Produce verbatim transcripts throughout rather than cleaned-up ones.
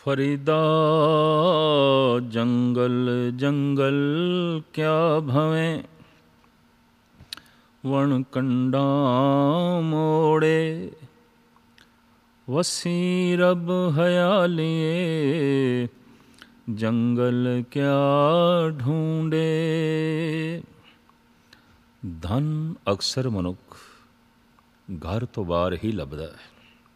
फरीदा जंगल जंगल क्या भवें, वण कंडा मोड़े, वसी रब हयालिए, जंगल क्या ढूंढे। धन अक्सर मनुख घर तो बाहर ही ਲੱਭਦਾ ਹੈ।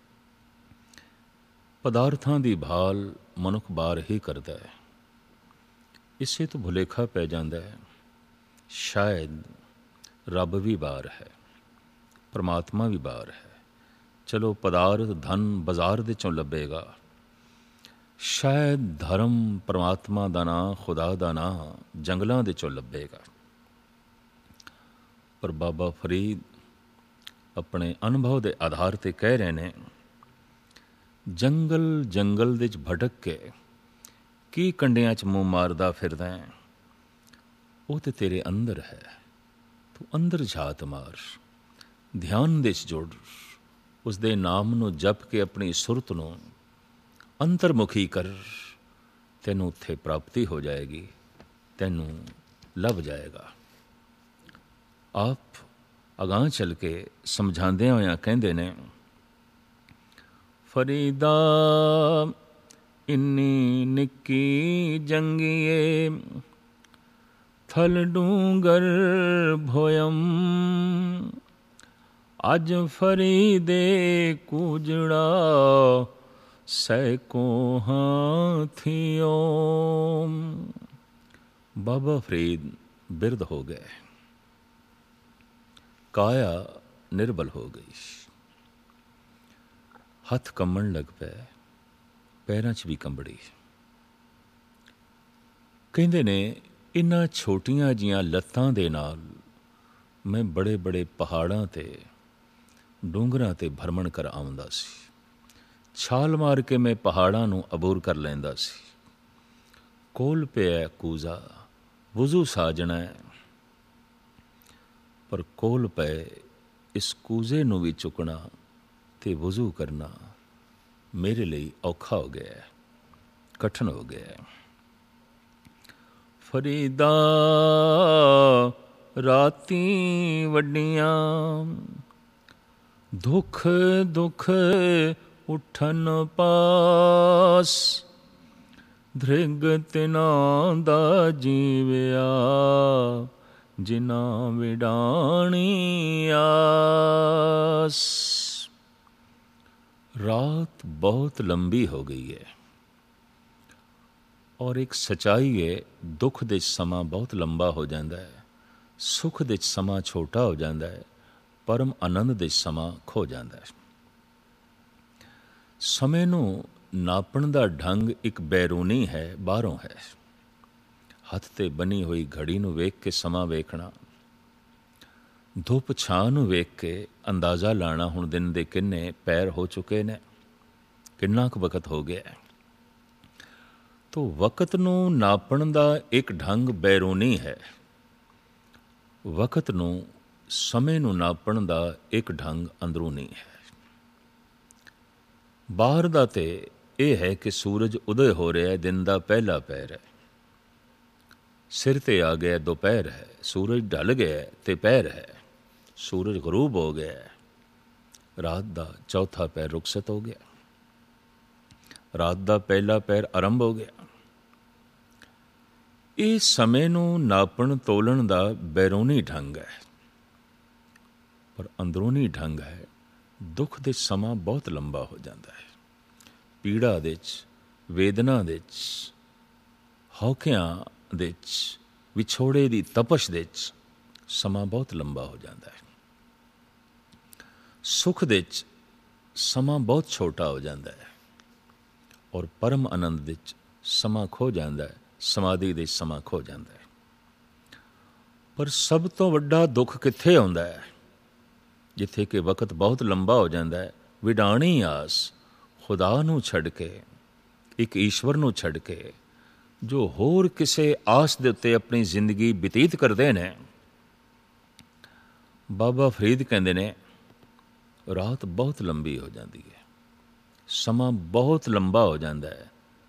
ਪਦਾਰਥਾਂ ਦੀ ਭਾਲ ਮਨੁੱਖ ਬਾਹਰ ਹੀ ਕਰਦਾ ਹੈ। ਇਸੇ ਤੋਂ ਭੁਲੇਖਾ ਪੈ ਜਾਂਦਾ ਹੈ ਸ਼ਾਇਦ ਰੱਬ ਵੀ ਬਾਹਰ ਹੈ, ਪਰਮਾਤਮਾ ਵੀ ਬਾਹਰ ਹੈ। ਚਲੋ ਪਦਾਰਥ ਧਨ ਬਾਜ਼ਾਰ ਦੇ ਚੋਂ ਲੱਭੇਗਾ, ਸ਼ਾਇਦ ਧਰਮ ਪਰਮਾਤਮਾ ਦਾ ਨਾਂ, ਖੁਦਾ ਦਾ ਨਾਂ ਜੰਗਲਾਂ ਦੇ ਚੋਂ ਲੱਭੇਗਾ। ਪਰ ਬਾਬਾ ਫਰੀਦ ਆਪਣੇ ਅਨੁਭਵ ਦੇ ਆਧਾਰ 'ਤੇ ਕਹਿ ਰਹੇ ਨੇ, ਜੰਗਲ ਜੰਗਲ ਦੇ 'ਚ ਭਟਕ ਕੇ ਕੀ ਕੰਡਿਆਂ 'ਚ ਮੂੰਹ ਮਾਰਦਾ ਫਿਰਦਾ, ਉਹ ਤਾਂ ਤੇਰੇ ਅੰਦਰ ਹੈ। ਤੂੰ ਅੰਦਰ ਝਾਤ ਮਾਰ, ਧਿਆਨ ਦੇ 'ਚ ਜੁੜ, ਉਸਦੇ ਨਾਮ ਨੂੰ ਜਪ ਕੇ ਆਪਣੀ ਸੁਰਤ ਨੂੰ ਅੰਤਰਮੁਖੀ ਕਰ, ਤੈਨੂੰ ਉੱਥੇ ਪ੍ਰਾਪਤੀ ਹੋ ਜਾਏਗੀ, ਤੈਨੂੰ ਲੱਭ ਜਾਏਗਾ। ਆਪ ਅਗਾਂਹ ਚੱਲ ਕੇ ਸਮਝਾਉਂਦਿਆਂ ਹੋਇਆਂ ਕਹਿੰਦੇ ਨੇ, ਫਰੀਦਾ ਇੰਨੀ ਨਿੱਕੀ ਜੰਗੀਏ, ਥਲ ਡੂੰਗਰ ਭੋਇਮ, ਅੱਜ ਫਰੀਦੇ ਕੂਜੜਾ, ਸੈਕੋ ਹਾਥੀਓ। ਬਾਬਾ ਫਰੀਦ ਬਿਰਧ ਹੋ ਗਏ, ਕਾਇਆ ਨਿਰਬਲ ਹੋ ਗਈ, ਹੱਥ ਕੰਬਣ ਲੱਗ ਪਏ, ਪੈਰਾਂ 'ਚ ਵੀ ਕੰਬੜੀ। ਕਹਿੰਦੇ ਨੇ ਇਹਨਾਂ ਛੋਟੀਆਂ ਜਿਹੀਆਂ ਲੱਤਾਂ ਦੇ ਨਾਲ ਮੈਂ ਬੜੇ ਬੜੇ ਪਹਾੜਾਂ 'ਤੇ ਡੂੰਗਰਾਂ 'ਤੇ ਭਰਮਣ ਕਰ ਆਉਂਦਾ ਸੀ। ਛਾਲ ਮਾਰ ਕੇ ਮੈਂ ਪਹਾੜਾਂ ਨੂੰ ਅਬੂਰ ਕਰ ਲੈਂਦਾ ਸੀ। ਕੋਲ ਪਿਆ ਕੂਜ਼ਾ, ਵੁਜ਼ੂ ਸਾਜਣਾ, ਪਰ ਕੋਲ ਪਏ ਇਸ ਕੂਜ਼ੇ ਨੂੰ ਵੀ ਚੁੱਕਣਾ ਅਤੇ ਵੁਜ਼ੂ ਕਰਨਾ ਮੇਰੇ ਲਈ ਔਖਾ ਹੋ ਗਿਆ, ਕਠਿਨ ਹੋ ਗਿਆ। ਫਰੀਦਾ ਰਾਤੀ ਵੱਡੀਆਂ, ਦੁੱਖ ਦੁੱਖ ਉੱਠਣ ਪਾਸ, ਧ੍ਰਿਗ ਤਿਨਾਂ ਦਾ ਜੀਵਿਆ, ਜਿਨ੍ਹਾਂ ਵਿਡਾਣੀ ਆਸ। रात बहुत लंबी हो गई है और एक सच्चाई है, दुख दे समा बहुत लंबा हो जाता है, सुख दे समा छोटा हो जाता है, परम आनंद दे समा खो जाता है। समय नूं नापण दा ढंग एक बैरूनी है, बाहरों है। हथ ते बनी हुई घड़ी नूं वेख के समा वेखना, धुप छां ਨੂੰ ਵੇਖ ਕੇ ਅੰਦਾਜ਼ਾ ਲਾਣਾ ਹੁਣ ਦਿਨ ਦੇ ਕਿੰਨੇ ਪੈਰ ਹੋ ਚੁੱਕੇ ਨੇ, ਕਿੰਨਾ ਕੁ ਵਕਤ ਹੋ ਗਿਆ। ਤੋ ਵਕਤ ਨੂੰ ਨਾਪਣ ਦਾ ਇੱਕ ਢੰਗ ਬੈਰੂਨੀ ਹੈ, ਵਕਤ ਨੂੰ ਸਮੇਂ ਨੂੰ ਨਾਪਣ ਦਾ ਇੱਕ ਢੰਗ ਅੰਦਰੂਨੀ ਹੈ। ਬਾਹਰ ਦਾ ਤੇ ਇਹ ਹੈ ਕਿ ਸੂਰਜ ਉਦੈ ਹੋ ਰਿਹਾ, ਦਿਨ ਦਾ ਪਹਿਲਾ ਪਹਿਰ ਹੈ, ਸਿਰ 'ਤੇ ਆ ਗਿਆ ਦੁਪਹਿਰ ਹੈ, ਸੂਰਜ ਢਲ ਗਿਆ ਤੇ ਪਹਿਰ ਹੈ, ਸੂਰਜ ਗਰੂਬ ਹੋ ਗਿਆ, ਰਾਤ ਦਾ ਚੌਥਾ ਪਹਿਰ ਰੁਖਸਤ ਹੋ ਗਿਆ, ਰਾਤ ਦਾ ਪਹਿਲਾ ਪਹਿਰ ਆਰੰਭ ਹੋ ਗਿਆ। ਇਹ ਸਮੇਂ ਨੂੰ ਨਾਪਣ ਤੋਲਣ ਦਾ ਬੈਰੂਨੀ ਢੰਗ ਹੈ, ਪਰ ਅੰਦਰੂਨੀ ਢੰਗ ਹੈ। ਦੁੱਖ ਦੇ ਸਮਾਂ ਬਹੁਤ ਲੰਬਾ ਹੋ ਜਾਂਦਾ ਹੈ, ਪੀੜਾ ਦੇ 'ਚ, ਵੇਦਨਾ ਦੇ 'ਚ, ਹੌਕਿਆਂ ਦੇ 'ਚ, ਵਿਛੋੜੇ ਦੀ ਤਪਸ਼ ਦੇ 'ਚ ਸਮਾਂ ਬਹੁਤ ਲੰਬਾ ਹੋ ਜਾਂਦਾ ਹੈ। ਸੁੱਖ ਦੇ 'ਚ ਸਮਾਂ ਬਹੁਤ ਛੋਟਾ ਹੋ ਜਾਂਦਾ ਹੈ, ਔਰ ਪਰਮ ਆਨੰਦ ਦੇ 'ਚ ਸਮਾਂ ਖੋ ਜਾਂਦਾ ਹੈ, ਸਮਾਧੀ ਦੇ ਸਮਾਂ ਖੋ ਜਾਂਦਾ ਹੈ। ਪਰ ਸਭ ਤੋਂ ਵੱਡਾ ਦੁੱਖ ਕਿੱਥੇ ਆਉਂਦਾ ਹੈ? ਜਿੱਥੇ ਕਿ ਵਕਤ ਬਹੁਤ ਲੰਬਾ ਹੋ ਜਾਂਦਾ ਹੈ। ਵਿਡਾਣੀ ਆਸ, ਖੁਦਾ ਨੂੰ ਛੱਡ ਕੇ, ਇੱਕ ਈਸ਼ਵਰ ਨੂੰ ਛੱਡ ਕੇ ਜੋ ਹੋਰ ਕਿਸੇ ਆਸ ਦੇ ਉੱਤੇ ਆਪਣੀ ਜ਼ਿੰਦਗੀ ਬਤੀਤ ਕਰਦੇ ਨੇ। ਬਾਬਾ ਫਰੀਦ ਕਹਿੰਦੇ ਨੇ, ਰਾਤ ਬਹੁਤ ਲੰਬੀ ਹੋ ਜਾਂਦੀ ਹੈ, ਸਮਾਂ ਬਹੁਤ ਲੰਬਾ ਹੋ ਜਾਂਦਾ ਹੈ,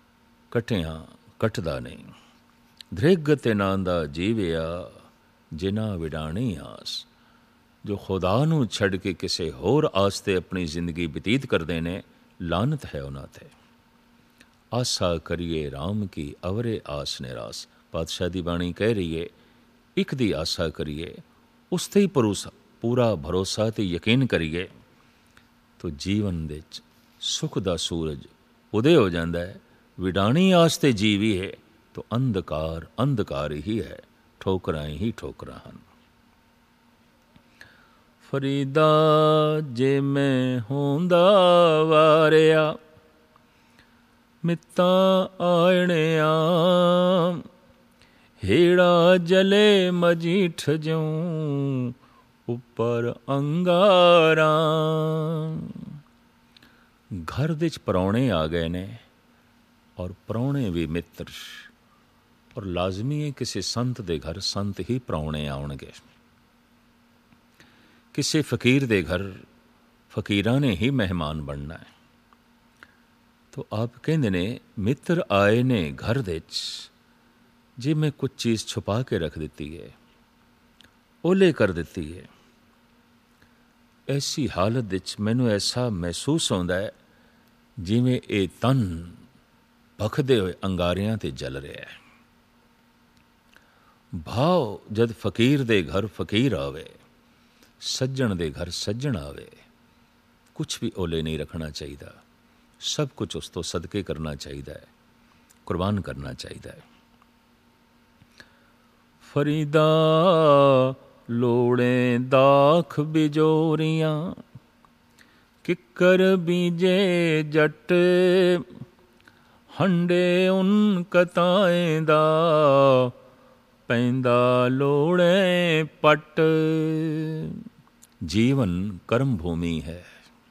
ਕਟਿਆਂ ਕਟਦਾ ਨਹੀਂ। ਦ੍ਰਿਗ ਤੇ ਨਾਂ ਦਾ ਜੀਵਿਆ ਜਿਨ੍ਹਾਂ ਵਿਡਾਣੀ ਆਸ। ਜੋ ਖੁਦਾ ਨੂੰ ਛੱਡ ਕੇ ਕਿਸੇ ਹੋਰ ਆਸ 'ਤੇ ਆਪਣੀ ਜ਼ਿੰਦਗੀ ਬਤੀਤ ਕਰਦੇ ਨੇ, ਲਾਨਤ ਹੈ ਉਹਨਾਂ 'ਤੇ। ਆਸਾ ਕਰੀਏ ਰਾਮ ਕੀ ਅਵਰੇ ਆਸ ਨਿਰਾਸ। ਪਾਤਸ਼ਾਹ ਦੀ ਬਾਣੀ ਕਹਿ ਰਹੀ ਹੈ, ਇੱਕ ਦੀ ਆਸਾ ਕਰੀਏ, ਉਸ 'ਤੇ ਹੀ ਭਰੋਸਾ, ਪੂਰਾ ਭਰੋਸਾ ਅਤੇ ਯਕੀਨ ਕਰੀਏ, ਤਾਂ ਜੀਵਨ ਦੇ 'ਚ ਸੁੱਖ ਦਾ ਸੂਰਜ ਉਦੇ ਹੋ ਜਾਂਦਾ ਹੈ। ਵਿਡਾਣੀ ਆਸ 'ਤੇ ਜੀਵੀ ਹੈ ਤਾਂ ਅੰਧਕਾਰ ਅੰਧਕਾਰ ਹੀ ਹੈ, ਠੋਕਰਾਂ ਹੀ ਠੋਕਰਾਂ ਹਨ। ਫਰੀਦਾ ਜੇ ਮੈਂ ਹੁੰਦਾ ਵਾਰਿਆ, ਮਿੱਤਾਂ ਆਇਣਿਆ, ਹੇੜਾ ਜਲੇ ਮਜੀਠ ਜਿਉਂ ਉੱਪਰ ਅੰਗਾਰਾਂ। ਘਰ ਦੇ 'ਚ ਪ੍ਰਾਹੁਣੇ ਆ ਗਏ ਨੇ, ਔਰ ਪ੍ਰਾਹੁਣੇ ਵੀ ਮਿੱਤਰ, ਔਰ ਲਾਜ਼ਮੀ ਹੈ ਕਿਸੇ ਸੰਤ ਦੇ ਘਰ ਸੰਤ ਹੀ ਪ੍ਰਾਹੁਣੇ ਆਉਣਗੇ। ਕਿਸੇ ਫਕੀਰ ਦੇ ਘਰ ਫਕੀਰਾਂ ਨੇ ਹੀ ਮਹਿਮਾਨ ਬਣਨਾ ਹੈ। ਤਾਂ ਆਪ ਕਹਿੰਦੇ ਨੇ, ਮਿੱਤਰ ਆਏ ਨੇ ਘਰ ਦੇ 'ਚ, ਜੇ ਮੈਂ ਕੁਝ ਚੀਜ਼ ਛੁਪਾ ਕੇ ਰੱਖ ਦਿੱਤੀ ਹੈ, ਓਲੇ ਕਰ ਦਿੱਤੀ ਹੈ, ਐਸੀ ਹਾਲਤ ਵਿੱਚ ਮੈਨੂੰ ਐਸਾ ਮਹਿਸੂਸ ਹੁੰਦਾ ਹੈ ਜਿਵੇਂ ਇਹ ਤਨ ਭਖਦੇ ਹੋਏ ਅੰਗਾਰਿਆਂ 'ਤੇ ਜਲ ਰਿਹਾ ਹੈ। ਭਾਵ ਜਦ ਫਕੀਰ ਦੇ ਘਰ ਫਕੀਰ ਆਵੇ, ਸੱਜਣ ਦੇ ਘਰ ਸੱਜਣ ਆਵੇ, ਕੁਛ ਵੀ ਓਲੇ ਨਹੀਂ ਰੱਖਣਾ ਚਾਹੀਦਾ, ਸਭ ਕੁਝ ਉਸ ਤੋਂ ਸਦਕੇ ਕਰਨਾ ਚਾਹੀਦਾ ਹੈ, ਕੁਰਬਾਨ ਕਰਨਾ ਚਾਹੀਦਾ ਹੈ। ਫਰੀਦਾ ਲੋੜੇ ਦਾਖ ਬਿਜੋਰੀਆਂ, ਕਿੱਕਰ ਬੀਜੇ ਜੱਟ, ਹੰਡੇ ਉਨ ਕਤਾਏ ਦਾ, ਪੈਂਦਾ ਲੋੜੇ ਪੱਟ। ਜੀਵਨ ਕਰਮ ਭੂਮੀ ਹੈ।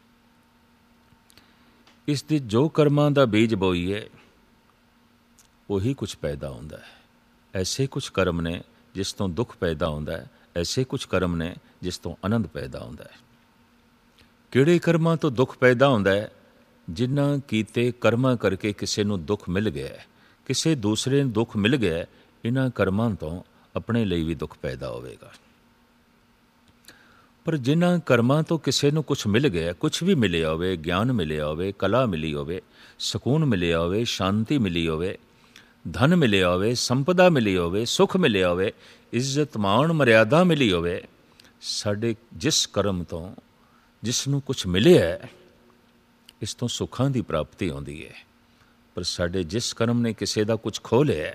ਇਸ ਦੇ ਜੋ ਕਰਮਾਂ ਦਾ ਬੀਜ ਬੋਈਏ, ਉਹੀ ਕੁਛ ਪੈਦਾ ਹੁੰਦਾ ਹੈ। ਐਸੇ ਕੁਛ ਕਰਮ ਨੇ ਜਿਸ ਤੋਂ ਦੁੱਖ ਪੈਦਾ ਹੁੰਦਾ ਹੈ, ਐਸੇ ਕੁਛ ਕਰਮ ਨੇ ਜਿਸ ਤੋਂ ਆਨੰਦ ਪੈਦਾ ਹੁੰਦਾ ਹੈ। ਕਿਹੜੇ ਕਰਮਾਂ ਤੋਂ ਦੁੱਖ ਪੈਦਾ ਹੁੰਦਾ ਹੈ? ਜਿਨ੍ਹਾਂ ਕੀਤੇ ਕਰਮਾਂ ਕਰਕੇ ਕਿਸੇ ਨੂੰ ਦੁੱਖ ਮਿਲ ਗਿਆ, ਕਿਸੇ ਦੂਸਰੇ ਨੂੰ ਦੁੱਖ ਮਿਲ ਗਿਆ, ਇਹਨਾਂ ਕਰਮਾਂ ਤੋਂ ਆਪਣੇ ਲਈ ਵੀ ਦੁੱਖ ਪੈਦਾ ਹੋਵੇਗਾ। ਪਰ ਜਿਨ੍ਹਾਂ ਕਰਮਾਂ ਤੋਂ ਕਿਸੇ ਨੂੰ ਕੁਛ ਮਿਲ ਗਿਆ, ਕੁਛ ਵੀ ਮਿਲਿਆ ਹੋਵੇ, ਗਿਆਨ ਮਿਲਿਆ ਹੋਵੇ, ਕਲਾ ਮਿਲੀ ਹੋਵੇ, ਸਕੂਨ ਮਿਲਿਆ ਹੋਵੇ, ਸ਼ਾਂਤੀ ਮਿਲੀ ਹੋਵੇ, ਧਨ ਮਿਲਿਆ ਹੋਵੇ, ਸੰਪਦਾ ਮਿਲੀ ਹੋਵੇ, ਸੁੱਖ ਮਿਲਿਆ ਹੋਵੇ, ਇੱਜ਼ਤ ਮਾਣ ਮਰਿਆਦਾ ਮਿਲੀ ਹੋਵੇ, ਸਾਡੇ ਜਿਸ ਕਰਮ ਤੋਂ ਜਿਸ ਨੂੰ ਕੁਛ ਮਿਲਿਆ, ਇਸ ਤੋਂ ਸੁੱਖਾਂ ਦੀ ਪ੍ਰਾਪਤੀ ਹੁੰਦੀ ਹੈ। ਪਰ ਸਾਡੇ ਜਿਸ ਕਰਮ ਨੇ ਕਿਸੇ ਦਾ ਕੁਛ ਖੋਹ ਲਿਆ,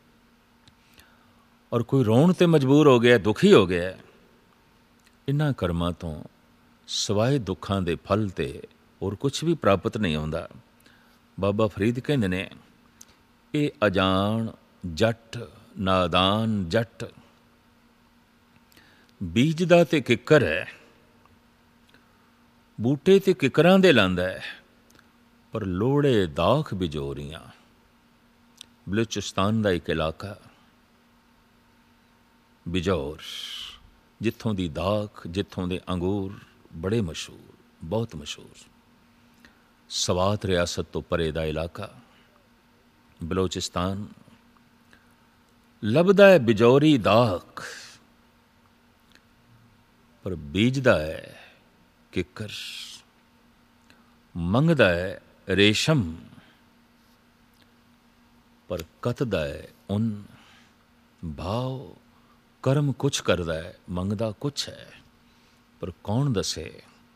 ਔਰ ਕੋਈ ਰੋਣ 'ਤੇ ਮਜਬੂਰ ਹੋ ਗਿਆ, ਦੁਖੀ ਹੋ ਗਿਆ, ਇਹਨਾਂ ਕਰਮਾਂ ਤੋਂ ਸਿਵਾਏ ਦੁੱਖਾਂ ਦੇ ਫਲ 'ਤੇ ਹੋਰ ਕੁਛ ਵੀ ਪ੍ਰਾਪਤ ਨਹੀਂ ਹੁੰਦਾ। ਬਾਬਾ ਫਰੀਦ ਕਹਿੰਦੇ ਨੇ, ਇਹ ਅਜਾਣ ਜੱਟ ਨਾਦਾਨ ਜੱਟ, ਬੀਜਦਾ ਤੇ ਕਿੱਕਰ ਹੈ, ਬੂਟੇ ਤੇ ਕਿੱਕਰਾਂ ਦੇ ਲਾਂਦਾ ਹੈ, ਪਰ ਲੋੜੇ ਦਾਖ ਬਿਜੋਰੀਆਂ। ਬਲੂਚਿਸਤਾਨ ਦਾ ਇੱਕ ਇਲਾਕਾ ਬਿਜੌਰ, ਜਿੱਥੋਂ ਦੀ ਦਾਖ, ਜਿੱਥੋਂ ਦੇ ਅੰਗੂਰ ਬੜੇ ਮਸ਼ਹੂਰ, ਬਹੁਤ ਮਸ਼ਹੂਰ। ਸਵਾਤ ਰਿਆਸਤ ਤੋਂ ਪਰੇ ਦਾ ਇਲਾਕਾ ਬਲੋਚਿਸਤਾਨ, ਲੱਭਦਾ ਹੈ ਬਿਜੌਰੀ ਦਾਖ, ਪਰ ਬੀਜਦਾ ਹੈ ਕਿੱਕਰ, ਮੰਗਦਾ ਹੈ ਰੇਸ਼ਮ, ਪਰ ਕੱਤਦਾ ਹੈ ਉੱਨ। ਭਾਵ ਕਰਮ ਕੁਛ ਕਰਦਾ ਹੈ, ਮੰਗਦਾ ਕੁਛ ਹੈ, ਪਰ ਕੌਣ ਦੱਸੇ?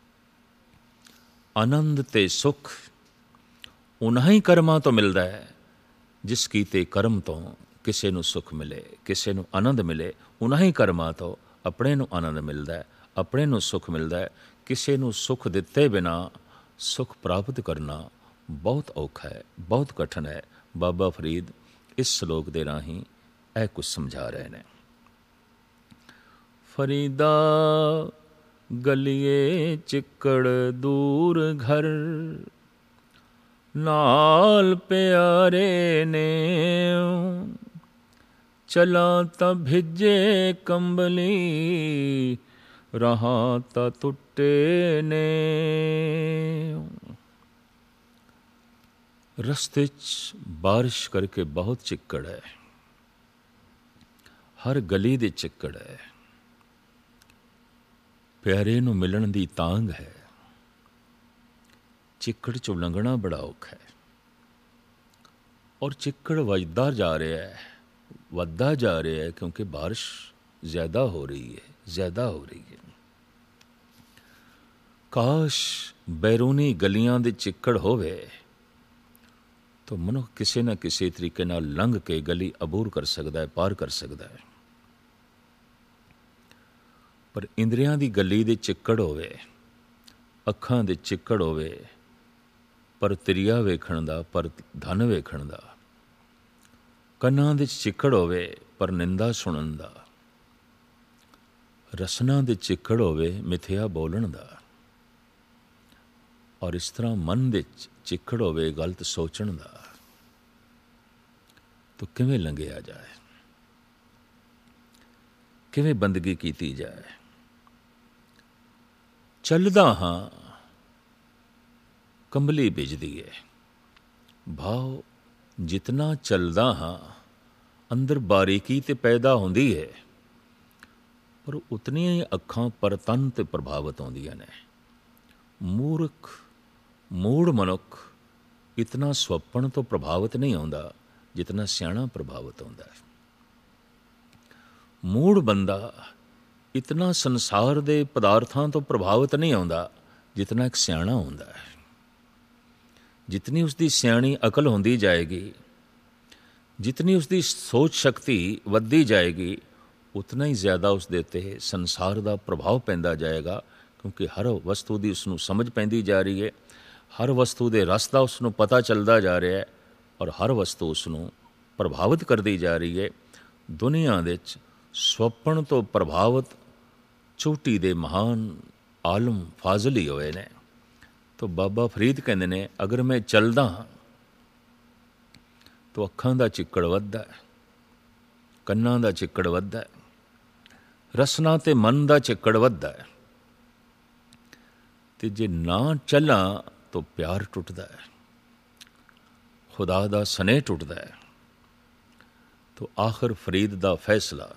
ਆਨੰਦ ਤੇ ਸੁੱਖ ਉਨ੍ਹਾਂ ਹੀ ਕਰਮਾਂ ਤੋਂ ਮਿਲਦਾ ਹੈ ਜਿਸ ਕੀਤੇ ਕਰਮ ਤੋਂ ਕਿਸੇ ਨੂੰ ਸੁੱਖ ਮਿਲੇ, ਕਿਸੇ ਨੂੰ ਆਨੰਦ ਮਿਲੇ। ਉਨ੍ਹਾਂ ਹੀ ਕਰਮਾਂ ਤੋਂ ਆਪਣੇ ਨੂੰ ਆਨੰਦ ਮਿਲਦਾ ਹੈ, ਆਪਣੇ ਨੂੰ ਸੁੱਖ ਮਿਲਦਾ ਹੈ। ਕਿਸੇ ਨੂੰ ਸੁੱਖ ਦਿੱਤੇ ਬਿਨਾਂ ਸੁੱਖ ਪ੍ਰਾਪਤ ਕਰਨਾ ਬਹੁਤ ਔਖਾ ਹੈ, ਬਹੁਤ ਕਠਿਨ ਹੈ। ਬਾਬਾ ਫਰੀਦ ਇਸ ਸ਼ਲੋਕ ਦੇ ਰਾਹੀਂ ਇਹ ਕੁਝ ਸਮਝਾ ਰਹੇ ਨੇ। ਫਰੀਦਾ ਗਲੀਏ ਚਿੱਕੜ ਦੂਰ ਘਰ, ਨਾਲ ਪਿਆਰੇ ਨੇ, ਚਲਾਂ ਤਾਂ ਭਿੱਜੇ ਕੰਬਲੀ, ਰਹਾਂ ਤਾਂ ਟੁੱਟੇ ਨੇ। ਰਸਤੇ 'ਚ ਬਾਰਿਸ਼ ਕਰਕੇ ਬਹੁਤ ਚਿੱਕੜ ਹੈ, ਹਰ ਗਲੀ ਦੇ ਚਿੱਕੜ ਹੈ, ਪਿਆਰੇ ਨੂੰ ਮਿਲਣ ਦੀ ਤਾਂਘ ਹੈ, ਚਿੱਕੜ 'ਚੋਂ ਲੰਘਣਾ ਬੜਾ ਔਖਾ ਹੈ। ਔਰ ਚਿੱਕੜ ਵੱਜਦਾ ਜਾ ਰਿਹਾ ਹੈ, ਵੱਧਦਾ ਜਾ ਰਿਹਾ ਹੈ, ਕਿਉਂਕਿ ਬਾਰਿਸ਼ ਜ਼ਿਆਦਾ ਹੋ ਰਹੀ ਹੈ, ਜ਼ਿਆਦਾ ਹੋ ਰਹੀ ਹੈ। ਕਾਸ਼ ਬੈਰੂਨੀ ਗਲੀਆਂ ਦੇ ਚਿੱਕੜ ਹੋਵੇ ਤਾਂ ਮਨੁੱਖ ਕਿਸੇ ਨਾ ਕਿਸੇ ਤਰੀਕੇ ਨਾਲ ਲੰਘ ਕੇ ਗਲੀ ਅਬੂਰ ਕਰ ਸਕਦਾ ਹੈ, ਪਾਰ ਕਰ ਸਕਦਾ ਹੈ। ਪਰ ਇੰਦਰੀਆਂ ਦੀ ਗਲੀ ਦੇ ਚਿੱਕੜ ਹੋਵੇ, ਅੱਖਾਂ ਦੇ ਚਿੱਕੜ ਹੋਵੇ, ਪਰ ਤਰੀਆ ਵੇਖਣ ਦਾ, ਪਰ ਧਨ ਵੇਖਣ ਦਾ, ਕੰਨਾਂ ਦੇ ਚਿੱਕੜ ਹੋਵੇ ਪਰ ਨਿੰਦਾ ਸੁਣਨ ਦਾ, ਰਸਨਾ ਦੇ ਚਿੱਕੜ ਹੋਵੇ ਮਿਥਿਆ ਬੋਲਣ ਦਾ, ਔਰ ਇਸ ਤਰ੍ਹਾਂ ਮਨ ਦੇ ਚਿੱਕੜ ਹੋਵੇ ਗਲਤ ਸੋਚਣ ਦਾ, ਤਾਂ ਕਿਵੇਂ ਲੰਘਿਆ ਜਾਏ, ਕਿਵੇਂ ਬੰਦਗੀ ਕੀਤੀ ਜਾਏ। ਚੱਲਦਾ ਹਾਂ ਕੰਬਲੀ ਭਿੱਜਦੀ ਹੈ, ਭਾਵ ਜਿਤਨਾ ਚੱਲਦਾ ਹਾਂ ਅੰਦਰ ਬਾਰੀਕੀ ਤੇ ਪੈਦਾ ਹੁੰਦੀ ਹੈ, ਪਰ ਉਤਨੀਆਂ ਹੀ ਅੱਖਾਂ ਪਰਤਨ ਤੇ ਪ੍ਰਭਾਵਿਤ ਹੁੰਦੀਆਂ ਨੇ। ਮੂਰਖ ਮੂੜ ਮਨੁੱਖ ਇਤਨਾ ਸੁਪਨ ਤੋਂ ਪ੍ਰਭਾਵਿਤ ਨਹੀਂ ਹੁੰਦਾ ਜਿਤਨਾ ਸਿਆਣਾ ਪ੍ਰਭਾਵਿਤ ਹੁੰਦਾ ਹੈ। ਮੂੜ ਬੰਦਾ ਇਤਨਾ ਸੰਸਾਰ ਦੇ ਪਦਾਰਥਾਂ ਤੋਂ ਪ੍ਰਭਾਵਿਤ ਨਹੀਂ ਆਉਂਦਾ ਜਿਤਨਾ ਇੱਕ ਸਿਆਣਾ ਹੁੰਦਾ ਹੈ। ਜਿਤਨੀ ਉਸਦੀ ਸਿਆਣੀ ਅਕਲ ਹੁੰਦੀ ਜਾਏਗੀ, ਜਿਤਨੀ ਉਸਦੀ ਸੋਚ ਸ਼ਕਤੀ ਵੱਧਦੀ ਜਾਏਗੀ, ਉਤਨਾ ਹੀ ਜ਼ਿਆਦਾ ਉਸਦੇ ਉੱਤੇ ਸੰਸਾਰ ਦਾ ਪ੍ਰਭਾਵ ਪੈਂਦਾ ਜਾਏਗਾ, ਕਿਉਂਕਿ ਹਰ ਵਸਤੂ ਦੀ ਉਸਨੂੰ ਸਮਝ ਪੈਂਦੀ ਜਾ ਰਹੀ ਹੈ, ਹਰ ਵਸਤੂ ਦੇ ਰਸ ਦਾ ਉਸਨੂੰ ਪਤਾ ਚੱਲਦਾ ਜਾ ਰਿਹਾ ਹੈ, ਔਰ ਹਰ ਵਸਤੂ ਉਸਨੂੰ ਪ੍ਰਭਾਵਿਤ ਕਰਦੀ ਜਾ ਰਹੀ ਹੈ। ਦੁਨੀਆ ਦੇ ਵਿੱਚ ਸੁਪਨ ਤੋਂ ਪ੍ਰਭਾਵਿਤ ਚੋਟੀ ਦੇ ਮਹਾਨ ਆਲਮ ਫਾਜ਼ਲ ਹੀ ਹੋਏ ਨੇ। ਤਾਂ ਬਾਬਾ ਫਰੀਦ ਕਹਿੰਦੇ ਨੇ, ਅਗਰ ਮੈਂ ਚੱਲਦਾ ਹਾਂ ਤਾਂ ਅੱਖਾਂ ਦਾ ਚਿੱਕੜ ਵੱਧਦਾ ਹੈ, ਕੰਨਾਂ ਦਾ ਚਿੱਕੜ ਵੱਧਦਾ ਹੈ, ਰਸਨਾ ਤੇ ਮਨ ਦਾ ਚਿੱਕੜ ਵੱਧਦਾ ਹੈ, ਤੇ ਜੇ ਨਾ ਚੱਲਾਂ ਤਾਂ ਪਿਆਰ ਟੁੱਟਦਾ ਹੈ, ਖੁਦਾ ਦਾ ਸਨੇਹ ਟੁੱਟਦਾ ਹੈ। ਤਾਂ ਆਖਰ ਫਰੀਦ ਦਾ ਫੈਸਲਾ,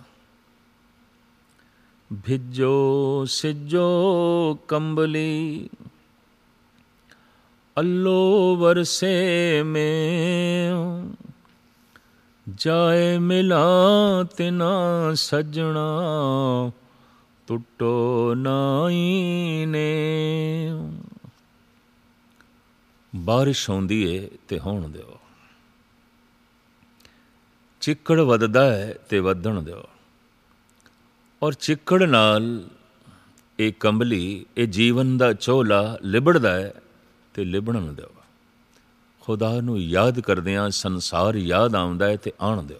ਭਿੱਜੋ ਸਿੱਜੋ ਕੰਬਲੀ ਅੱਲੋ ਵਰਸੇ में ਜਾਏ ਮਿਲਾ ਤਿਨਾ ਸੱਜਣਾ ਟੁੱਟੋ ਨਾਈ ਨੇ। ਬਾਰਿਸ਼ ਆਉਂਦੀ ਏ ਤੇ ਹੋਣ ਦਿਓ, ਚਿੱਕੜ ਵੱਧਦਾ ਹੈ ਤੇ ਵੱਧਣ ਦਿਓ, ਔਰ ਚਿੱਕੜ ਨਾਲ ਇਹ ਕੰਬਲੀ, ਇਹ ਜੀਵਨ ਦਾ ਝੋਲਾ ਲਿਬੜਦਾ ਹੈ ਤੇ ਲਿਬੜਨ ਦਿਓ। ਖੁਦਾ ਨੂੰ ਯਾਦ ਕਰਦਿਆਂ ਸੰਸਾਰ ਯਾਦ ਆਉਂਦਾ ਹੈ ਤੇ ਆਉਣ ਦਿਓ।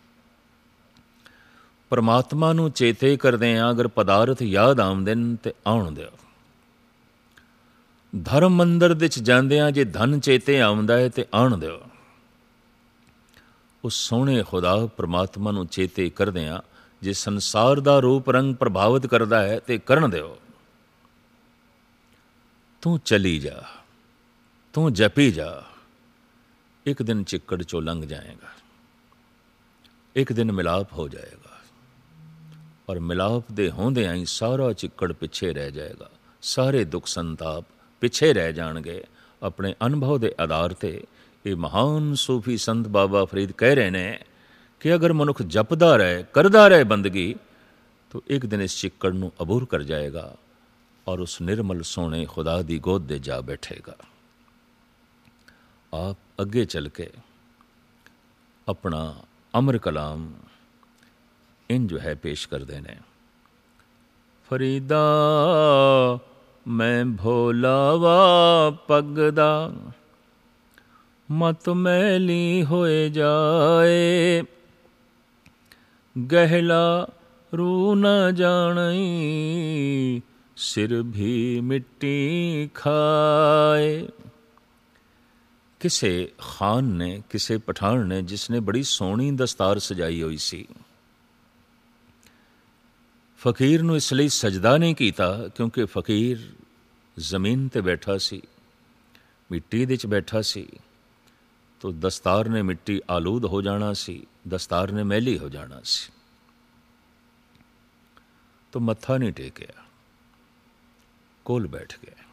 ਪਰਮਾਤਮਾ ਨੂੰ ਚੇਤੇ ਕਰਦਿਆਂ ਅਗਰ ਪਦਾਰਥ ਯਾਦ ਆਉਂਦੇ ਨੇ ਤੇ ਆਉਣ ਦਿਓ। ਧਰਮ ਮੰਦਰ ਵਿੱਚ ਜਾਂਦਿਆਂ ਜੇ ਧਨ ਚੇਤੇ ਆਉਂਦਾ ਹੈ ਤੇ ਆਉਣ ਦਿਓ। ਉਸ ਸੋਹਣੇ ਖੁਦਾ ਪਰਮਾਤਮਾ ਨੂੰ ਚੇਤੇ ਕਰਦਿਆਂ ਜੇ ਸੰਸਾਰ ਦਾ ਰੂਪ ਰੰਗ ਪ੍ਰਭਾਵਿਤ ਕਰਦਾ ਹੈ ਤੇ ਕਰਨ ਦਿਓ। ਤੂੰ ਚਲੀ ਜਾ, ਤੂੰ ਜਪੀ ਜਾ, ਇੱਕ ਦਿਨ ਚਿੱਕੜ ਚੋਂ ਲੰਘ ਜਾਏਗਾ, ਇੱਕ ਦਿਨ ਮਿਲਾਪ ਹੋ ਜਾਏਗਾ, ਔਰ ਮਿਲਾਪ ਦੇ ਹੁੰਦਿਆਂ ਹੀ ਸਾਰਾ ਚਿੱਕੜ ਪਿੱਛੇ ਰਹਿ ਜਾਏਗਾ, ਸਾਰੇ ਦੁੱਖ ਸੰਤਾਪ ਪਿੱਛੇ ਰਹਿ ਜਾਣਗੇ। ਆਪਣੇ ਅਨੁਭਵ ਦੇ ਆਧਾਰ 'ਤੇ ਇਹ ਮਹਾਨ ਸੂਫੀ ਸੰਤ ਬਾਬਾ ਫਰੀਦ ਕਹਿ ਰਹੇ ਨੇ ਕਿ ਅਗਰ ਮਨੁੱਖ ਜਪਦਾ ਰਹੇ, ਕਰਦਾ ਰਹੇ ਬੰਦਗੀ, ਤਾਂ ਇੱਕ ਦਿਨ ਇਸ ਚਿੱਕੜ ਨੂੰ ਅਬੂਰ ਕਰ ਜਾਏਗਾ ਔਰ ਉਸ ਨਿਰਮਲ ਸੋਹਣੇ ਖੁਦਾ ਦੀ ਗੋਦ ਦੇ ਜਾ ਬੈਠੇਗਾ। ਆਪ ਅੱਗੇ ਚੱਲ ਕੇ ਆਪਣਾ ਅਮਰ ਕਲਾਮ ਇੰਜ ਹੈ ਪੇਸ਼ ਕਰਦੇ ਨੇ। ਫਰੀਦਾ ਮੈਂ ਭੋਲਾਵਾ ਪਗਦਾ, ਮਤ ਮੈਲੀ ਹੋਏ ਜਾਏ, ਗਹਿਲਾ ਰੂ ਨਾ ਜਾਣਈ, ਸਿਰ ਵੀ ਮਿੱਟੀ ਖਾਏ। ਕਿਸੇ ਖਾਨ ਨੇ, ਕਿਸੇ ਪਠਾਨ ਨੇ, ਜਿਸ ਨੇ ਬੜੀ ਸੋਹਣੀ ਦਸਤਾਰ ਸਜਾਈ ਹੋਈ ਸੀ, ਫਕੀਰ ਨੂੰ ਇਸ ਲਈ ਸਜਦਾ ਨਹੀਂ ਕੀਤਾ ਕਿਉਂਕਿ ਫਕੀਰ ਜ਼ਮੀਨ 'ਤੇ ਬੈਠਾ ਸੀ, ਮਿੱਟੀ ਦੇ 'ਚ ਬੈਠਾ ਸੀ, तो दस्तार ने मिट्टी आलूद हो जाना सी, दस्तार ने मैली हो जाना सी। तो मत्था नहीं टेकिया, कोल बैठ गया।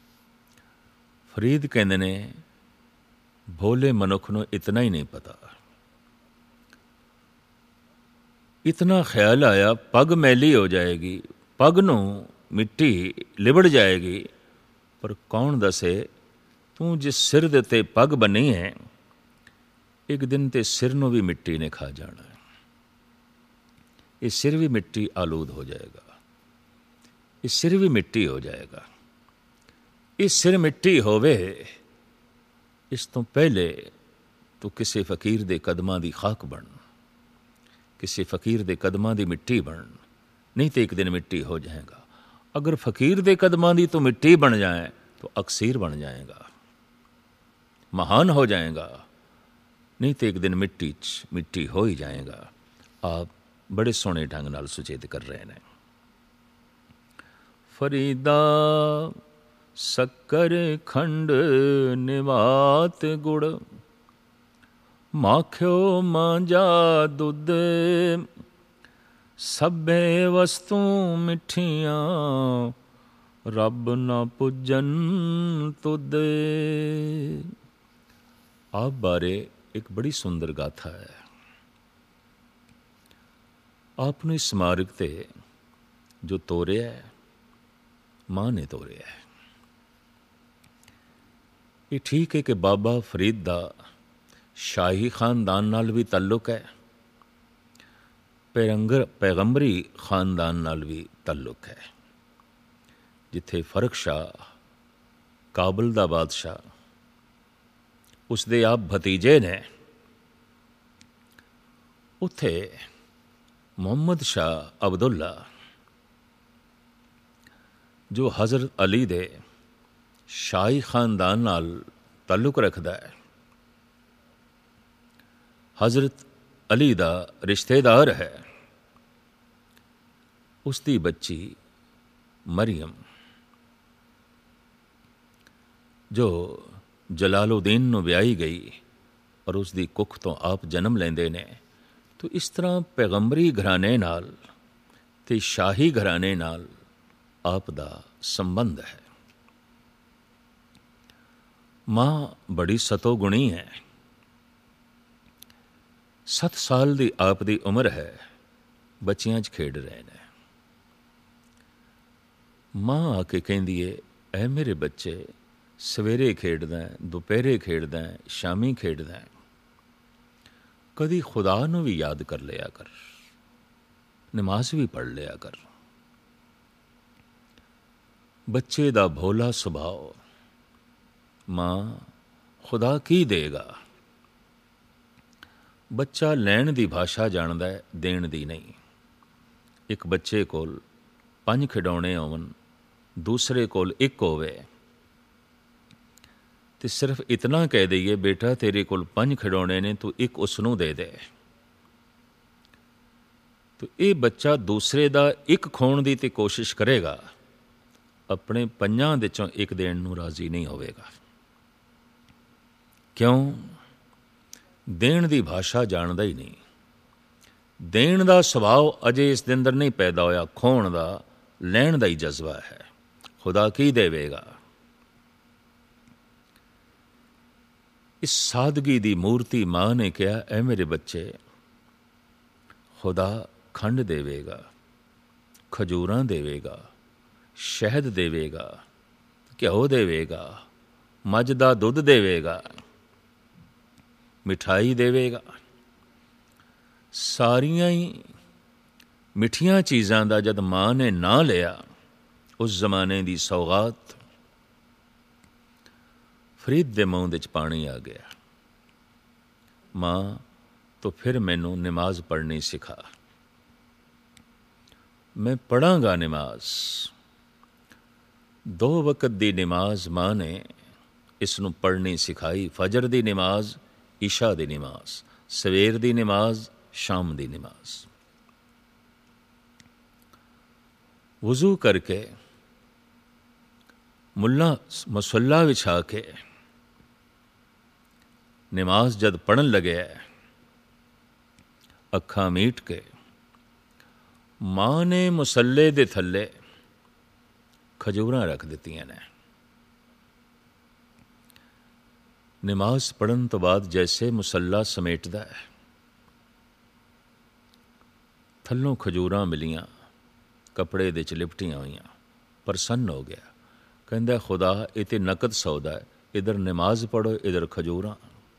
फरीद कहंदे ने भोले मनुख नूं इतना ही नहीं पता, इतना ख्याल आया पग मैली हो जाएगी, पग नूं मिट्टी लिबड़ जाएगी, पर कौन दसे तू जिस सिर दे ते पग बनी है, एक दिन ते सिर नूं भी मिट्टी ने खा जाना है। ये सिर भी मिट्टी आलूद हो जाएगा, ये सिर भी मिट्टी हो जाएगा। ये सिर मिट्टी होवे, इस तो पहले तो किसी फकीर दे कदमां दी खाक बन, किसी फकीर दे कदमां दी मिट्टी बन, नहीं तो एक दिन मिट्टी हो जाएगा। अगर फकीर दे कदमां दी तो मिट्टी बन जाए तो अक्सीर बन जाएगा, महान हो जाएगा, नहीं तो एक दिन मिट्टी च मिट्टी हो ही जाएगा। आप बड़े सोहने ढंग नाल सुचेत कर रहे हैं। फरीदा शक्कर खंड निवात गुड़, माखियो मांजा दुध, सभे वस्तु मिठियां, रब ना पुजन तुद। आप बारे एक बड़ी सुंदर गाथा है। आपने इस स्मारक ते जो तोरिया है, मां ने तोरिया है। ये ठीक है कि बाबा फरीद दा शाही खानदान नाल भी ताल्लुक है, पैगंबर पैगंबरी खानदान नाल भी ताल्लुक है। जिथे फर्क शाह काबुल दा बादशाह, उसदे आप भतीजे ने, उथे मुहम्मद शाह अब्दुल्ला जो हज़रत अली दे शाही खानदान नाल ताल्लुक रखदा है, हज़रत अली दा रिश्तेदार है, उसकी बच्ची मरियम जो जलालुद्दीन नूं ब्याही गई और उसकी कुख तो आप जन्म लेंदे ने। तो इस तरह पैगंबरी घराने नाल ते शाही घराने नाल आप दा संबंध है। मां बड़ी सतोगुणी है। सत्त साल दी आप दी उम्र है, बच्चियां च खेड रहे ने। मां आके कहंदी है, ऐ मेरे बच्चे, सवेरे खेडदा है, दोपहरे खेडदा है, शामी खेडदा है, कदी खुदा नूं भी याद कर लिया कर, नमाज भी पढ़ लिया कर। बच्चे दा भोला सुभाव, मां खुदा की देगा। बच्चा लैण दी भाषा जानदा है, देण दी नहीं। एक बच्चे कोल पंज खिडौने होवन, दूसरे कोल एक होवे, तो सिर्फ इतना कह दईए, बेटा तेरे कोल पंज खिडौने ने, तू एक उसनूं दे दे, तो ये बच्चा दूसरे दा एक खोण दी ते कोशिश करेगा, अपने पंजां दे चों एक देण नूं राजी नहीं होवेगा। क्यों? देण दी भाषा जानदा ही नहीं। देण दा सुभाव अजे इस दे अंदर नहीं पैदा होया, खोण दा, लैण दा ही जज्बा है। खुदा की देवेगा। इस सादगी दी मूर्ति मां ने कहा, ऐ मेरे बच्चे, खुदा खंड देवेगा, खजूरां देवेगा, शहद देवेगा, घ्यो देवेगा, मझ दा दुध देवेगा, मिठाई देवेगा। सारियां ही मिठियां चीज़ां दा जद मां ने ना लिया, उस जमाने दी सौगात, फरीद दे मूँह दे च पानी आ गया। मां तो फिर मैनू नमाज पढ़नी सिखा। मैं पढ़ांगा नमाज। दो वक्त दी नमाज मां ने इसनू पढ़नी सिखाई। फजर दी नमाज, ईशा दी नमाज, सवेर दी नमाज, शाम दी नमाज। वज़ू करके मुल्ला मसल्ला विछा के ਨਮਾਜ਼ ਜਦ ਪੜ੍ਹਨ ਲੱਗਿਆ, ਅੱਖਾਂ ਮੀਟ ਕੇ ਮਾਂ ਨੇ ਮੁਸੱਲੇ ਦੇ ਥੱਲੇ ਖਜੂਰਾਂ ਰੱਖ ਦਿੱਤੀਆਂ ਨੇ। ਨਮਾਜ਼ ਪੜ੍ਹਨ ਤੋਂ ਬਾਅਦ ਜੈਸੇ ਮੁਸੱਲਾ ਸਮੇਟਦਾ ਹੈ, ਥੱਲੋਂ ਖਜੂਰਾਂ ਮਿਲੀਆਂ, ਕੱਪੜੇ ਦੇ 'ਚ ਲਿਪਟੀਆਂ ਹੋਈਆਂ। ਪ੍ਰਸੰਨ ਹੋ ਗਿਆ, ਕਹਿੰਦਾ ਖੁਦਾ ਇਹ ਤਾਂ ਨਕਦ ਸੌਦਾ ਹੈ, ਇਧਰ ਨਮਾਜ਼ ਪੜ੍ਹੋ, ਇਧਰ ਖਜੂਰਾਂ।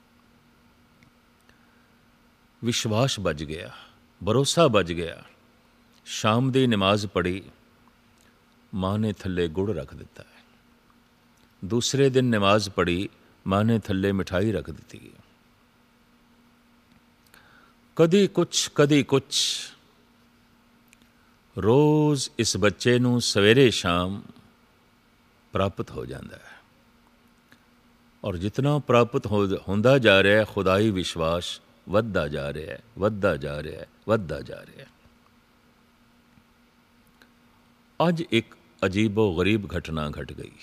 ਵਿਸ਼ਵਾਸ ਬੱਜ ਗਿਆ, ਭਰੋਸਾ ਬੱਜ ਗਿਆ। ਸ਼ਾਮ ਦੀ ਨਮਾਜ਼ ਪੜ੍ਹੀ, ਮਾਂ ਨੇ ਥੱਲੇ ਗੁੜ ਰੱਖ ਦਿੱਤਾ ਹੈ। ਦੂਸਰੇ ਦਿਨ ਨਮਾਜ਼ ਪੜ੍ਹੀ, ਮਾਂ ਨੇ ਥੱਲੇ ਮਿਠਾਈ ਰੱਖ ਦਿੱਤੀ। ਕਦੀ ਕੁਛ ਕਦੀ ਕੁਛ, ਰੋਜ਼ ਇਸ ਬੱਚੇ ਨੂੰ ਸਵੇਰੇ ਸ਼ਾਮ ਪ੍ਰਾਪਤ ਹੋ ਜਾਂਦਾ ਹੈ। ਔਰ ਜਿਤਨਾ ਪ੍ਰਾਪਤ ਹੋ ਹੁੰਦਾ ਜਾ ਰਿਹਾ ਹੈ, ਖੁਦਾਈ ਵਿਸ਼ਵਾਸ ਵੱਧਦਾ ਜਾ ਰਿਹਾ ਹੈ, ਵੱਧਦਾ ਜਾ ਰਿਹਾ ਹੈ, ਵੱਧਦਾ ਜਾ ਰਿਹਾ ਹੈ। ਅੱਜ ਇੱਕ ਅਜੀਬੋ ਗਰੀਬ ਘਟਨਾ ਘਟ ਗਈ।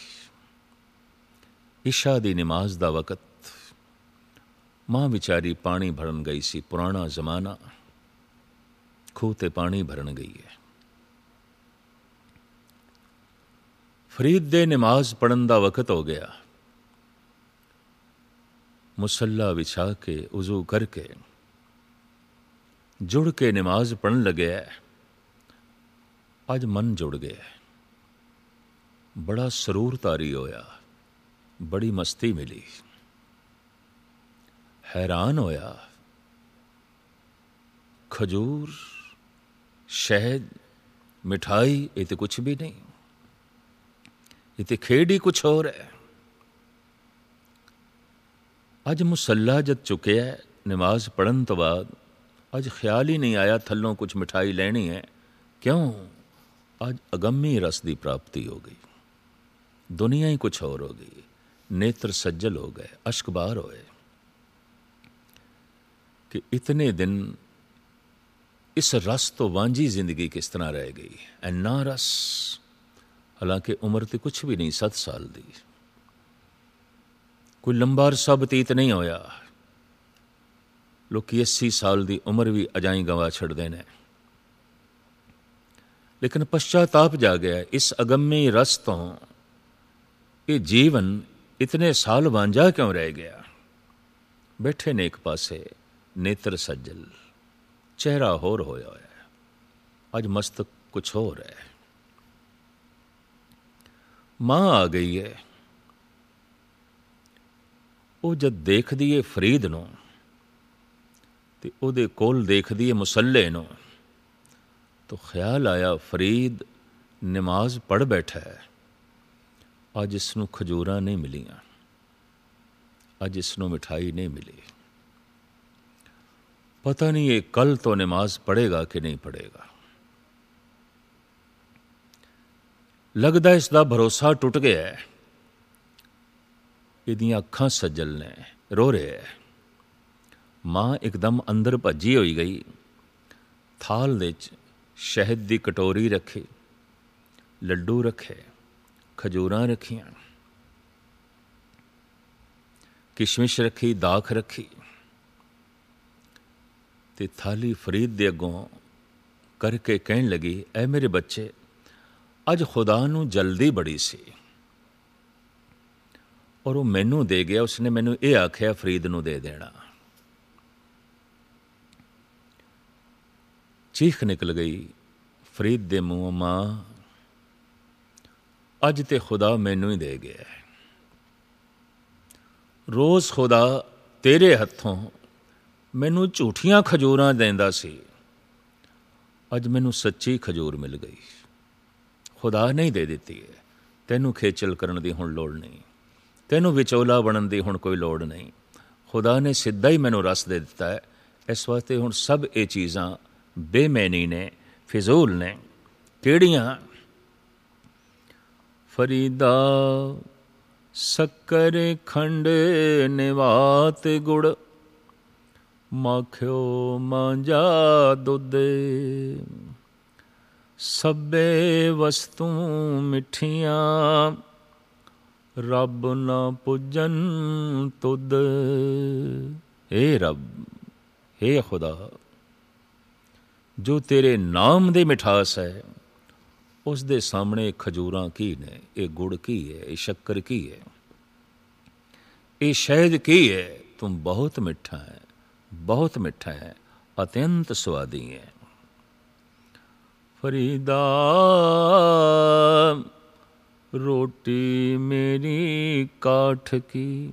ਇਸ਼ਾ ਦੀ ਨਮਾਜ਼ ਦਾ ਵਕਤ, ਮਾਂ ਵਿਚਾਰੀ ਪਾਣੀ ਭਰਨ ਗਈ ਸੀ। ਪੁਰਾਣਾ ਜ਼ਮਾਨਾ, ਖੂਹ ਤੇ ਪਾਣੀ ਭਰਨ ਗਈ ਹੈ। ਫਰੀਦ ਦੇ ਨਮਾਜ਼ ਪੜ੍ਹਨ ਦਾ ਵਕਤ ਹੋ ਗਿਆ। ਮੁਸੱਲਾ ਵਿਛਾ ਕੇ, ਉਜ਼ੂ ਕਰਕੇ, ਜੁੜ ਕੇ ਨਮਾਜ਼ ਪੜ੍ਹਨ ਲੱਗਿਆ। ਅੱਜ ਮਨ ਜੁੜ ਗਿਆ, ਬੜਾ ਸਰੂਰ ਤਾਰੀ ਹੋਇਆ, ਬੜੀ ਮਸਤੀ ਮਿਲੀ। हैरान होया, खजूर, शहद, मिठाई, ये तो कुछ भी नहीं, ये तो खेड ही कुछ और है। अज मुसल्ला जद चुके है नमाज पढ़न तो बाद, अज ख्याल ही नहीं आया थल्लों कुछ मिठाई लेनी है। क्यों? अज अगम्मी रस की प्राप्ति हो गई, दुनिया ही कुछ और हो गई। नेत्र सज्जल हो गए, अश्कबार होए कि इतने दिन इस रस तो वांझी जिंदगी किस तरह रह गई। ऐना रस, हालांकि उम्र तो कुछ भी नहीं, सत्त साल दी, कोई लंबा अरसा बतीत नहीं होया। लोग अस्सी साल की उम्र भी अजाई गवा छड़ते हैं, लेकिन पश्चाताप जा गया इस अगम्मी रस तो। ये जीवन इतने साल वांझा क्यों रह गया। बैठे ने एक पासे, नेत्र सज्जल, चेहरा होर होया है, अज मस्तक कुछ होर है। मां आ गई है, वो जब देख दिए फरीद नूं ते उहदे कोल देख दिए मुसल्ले नूं, तो ख्याल आया फरीद नमाज पढ़ बैठा है, अज इसनूं खजूरां नहीं मिलियां, अज इसनूं मिठाई नहीं मिली। पता नहीं ये कल तो नमाज पढ़ेगा कि नहीं पढ़ेगा। लगदा इसका भरोसा टुट गया है। इहदियां अखां सज्जल ने, रो रहे है। मां एकदम अंदर भज्जी होई गई। थाल दे च शहद दी कटोरी रखी, लड्डू रखे, खजूरां रखियां, किशमिश रखी, दाख रखी, ते थाली फरीद दे अगों करके कहन लगी, ऐ मेरे बच्चे, अज खुदा नूं जल्दी बड़ी सी और वो मैनू दे गया। उसने मैनू ये आख्या फरीद नूं दे देना। चीख निकल गई फरीद दे मूँह, मां अज ते खुदा मैनू ही दे गया है। रोज़ खुदा तेरे हत्थों मैनू झूठियां खजूरां देंदा सी, अज मैनू सच्ची खजूर मिल गई। खुदा नहीं दे दिती है। तैनू खेचल करन दी हुण लोड़ नहीं, तैनू विचोला बनन दी हुण कोई लोड़ नहीं। खुदा ने सीधा ही मैनू रस दे दिता है। इस वास्ते हुण सब ये चीज़ां बेमैनी ने, फिजूल ने। किहड़ियां? फरीदा शक्कर खंड निवात गुड़, माखियो मांजा दुध, सब्बे वस्तू मिठियां, ਰੱਬ ਨਾ ਪੁੱਜਨ ਤੁਧ। ਏ ਰੱਬ, ਏ ਖੁਦਾ, ਜੋ ਤੇਰੇ ਨਾਮ ਦੇ ਮਿਠਾਸ ਹੈ ਉਸ ਦੇ ਸਾਹਮਣੇ ਖਜੂਰਾਂ ਕੀ ਨੇ, ਇਹ ਗੁੜ ਕੀ ਹੈ, ਇਹ ਸ਼ੱਕਰ ਕੀ ਹੈ, ਇਹ ਸ਼ਹਿਦ ਕੀ ਹੈ। ਤੂੰ ਬਹੁਤ ਮਿੱਠਾ ਹੈ, ਬਹੁਤ ਮਿੱਠਾ ਹੈ, ਅਤਿਅੰਤ ਸਵਾਦੀ ਹੈ। ਫਰੀਦਾ ਰੋਟੀ ਮੇਰੀ ਕਾਠ ਕੀ,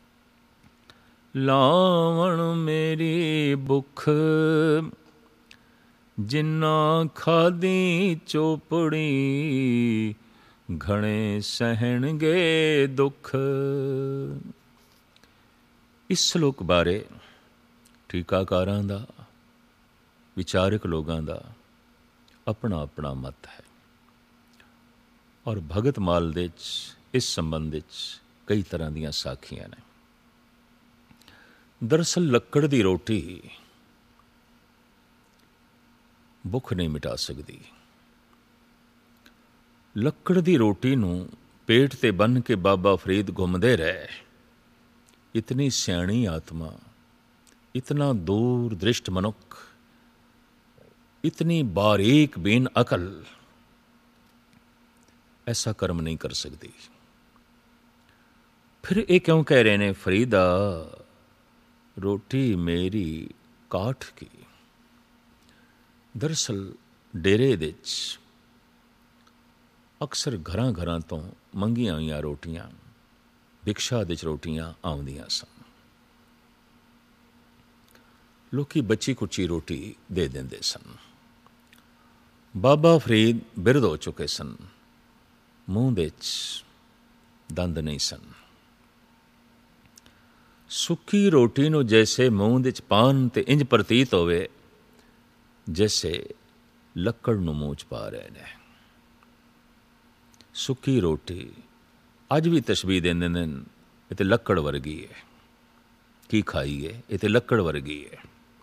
ਲਾਵਣ ਮੇਰੀ ਭੁੱਖ, ਜਿੰਨਾ ਖਾਦੀ ਚੋਪੜੀ ਘਣੇ ਸਹਿਣਗੇ ਦੁੱਖ। ਇਸ ਸਲੋਕ ਬਾਰੇ ਟੀਕਾਕਾਰਾਂ ਦਾ, ਵਿਚਾਰਕ ਲੋਕਾਂ ਦਾ ਆਪਣਾ ਆਪਣਾ ਮਤ ਹੈ ਔਰ ਭਗਤ ਮਾਲ ਦੇ 'ਚ ਇਸ ਸੰਬੰਧ ਵਿੱਚ ਕਈ ਤਰ੍ਹਾਂ ਦੀਆਂ ਸਾਖੀਆਂ ਨੇ। ਦਰਅਸਲ ਲੱਕੜ ਦੀ ਰੋਟੀ ਭੁੱਖ ਨਹੀਂ ਮਿਟਾ ਸਕਦੀ। ਲੱਕੜ ਦੀ ਰੋਟੀ ਨੂੰ ਪੇਟ ਤੇ ਬੰਨ੍ਹ ਕੇ ਬਾਬਾ ਫਰੀਦ ਘੁੰਮਦੇ ਰਹੇ। ਇਤਨੀ ਸਿਆਣੀ ਆਤਮਾ, ਇਤਨਾ ਦੂਰ ਦ੍ਰਿਸ਼ਟ ਮਨੁੱਖ, ਇਤਨੀ ਬਾਰੀਕ ਬੀਨ ਅਕਲ ਐਸਾ ਕਰਮ ਨਹੀਂ ਕਰ ਸਕਦੀ। ਫਿਰ ਇਹ ਕਿਉਂ ਕਹਿ ਰਹੇ ਨੇ ਫਰੀਦਾ ਰੋਟੀ ਮੇਰੀ ਕਾਠ ਕੀ? ਦਰਅਸਲ ਡੇਰੇ ਵਿੱਚ ਅਕਸਰ ਘਰਾਂ ਘਰਾਂ ਤੋਂ ਮੰਗੀਆਂ ਹੋਈਆਂ ਰੋਟੀਆਂ, ਭਿਕਸ਼ਾ ਦੇ 'ਚ ਰੋਟੀਆਂ ਆਉਂਦੀਆਂ ਸਨ। ਲੋਕੀ ਬੱਚੀ ਕੁੱਚੀ ਰੋਟੀ ਦੇ ਦਿੰਦੇ ਸਨ। ਬਾਬਾ ਫਰੀਦ ਬਿਰਧ ਹੋ ਚੁੱਕੇ ਸਨ, ਮੂੰਹ ਦੇ 'ਚ ਦੰਦ ਨਹੀਂ ਸਨ। ਸੁੱਕੀ ਰੋਟੀ ਨੂੰ ਜੈਸੇ ਮੂੰਹ ਦੇ 'ਚ ਪਾਨ ਤੇ ਇੰਜ ਪ੍ਰਤੀਤ ਹੋਵੇ ਜੈਸੇ ਲੱਕੜ ਨੂੰ ਮੂੰਹ 'ਚ ਪਾ ਰਹੇ ਨੇ। ਸੁੱਕੀ ਰੋਟੀ ਅੱਜ ਵੀ ਤਸ਼ਬੀਹ ਦਿੰਦੇ ਨੇ, ਇਹ ਤੇ ਲੱਕੜ ਵਰਗੀ ਹੈ। ਕੀ ਖਾਈਏ? ਇਹ ਤੇ ਲੱਕੜ ਵਰਗੀ ਹੈ।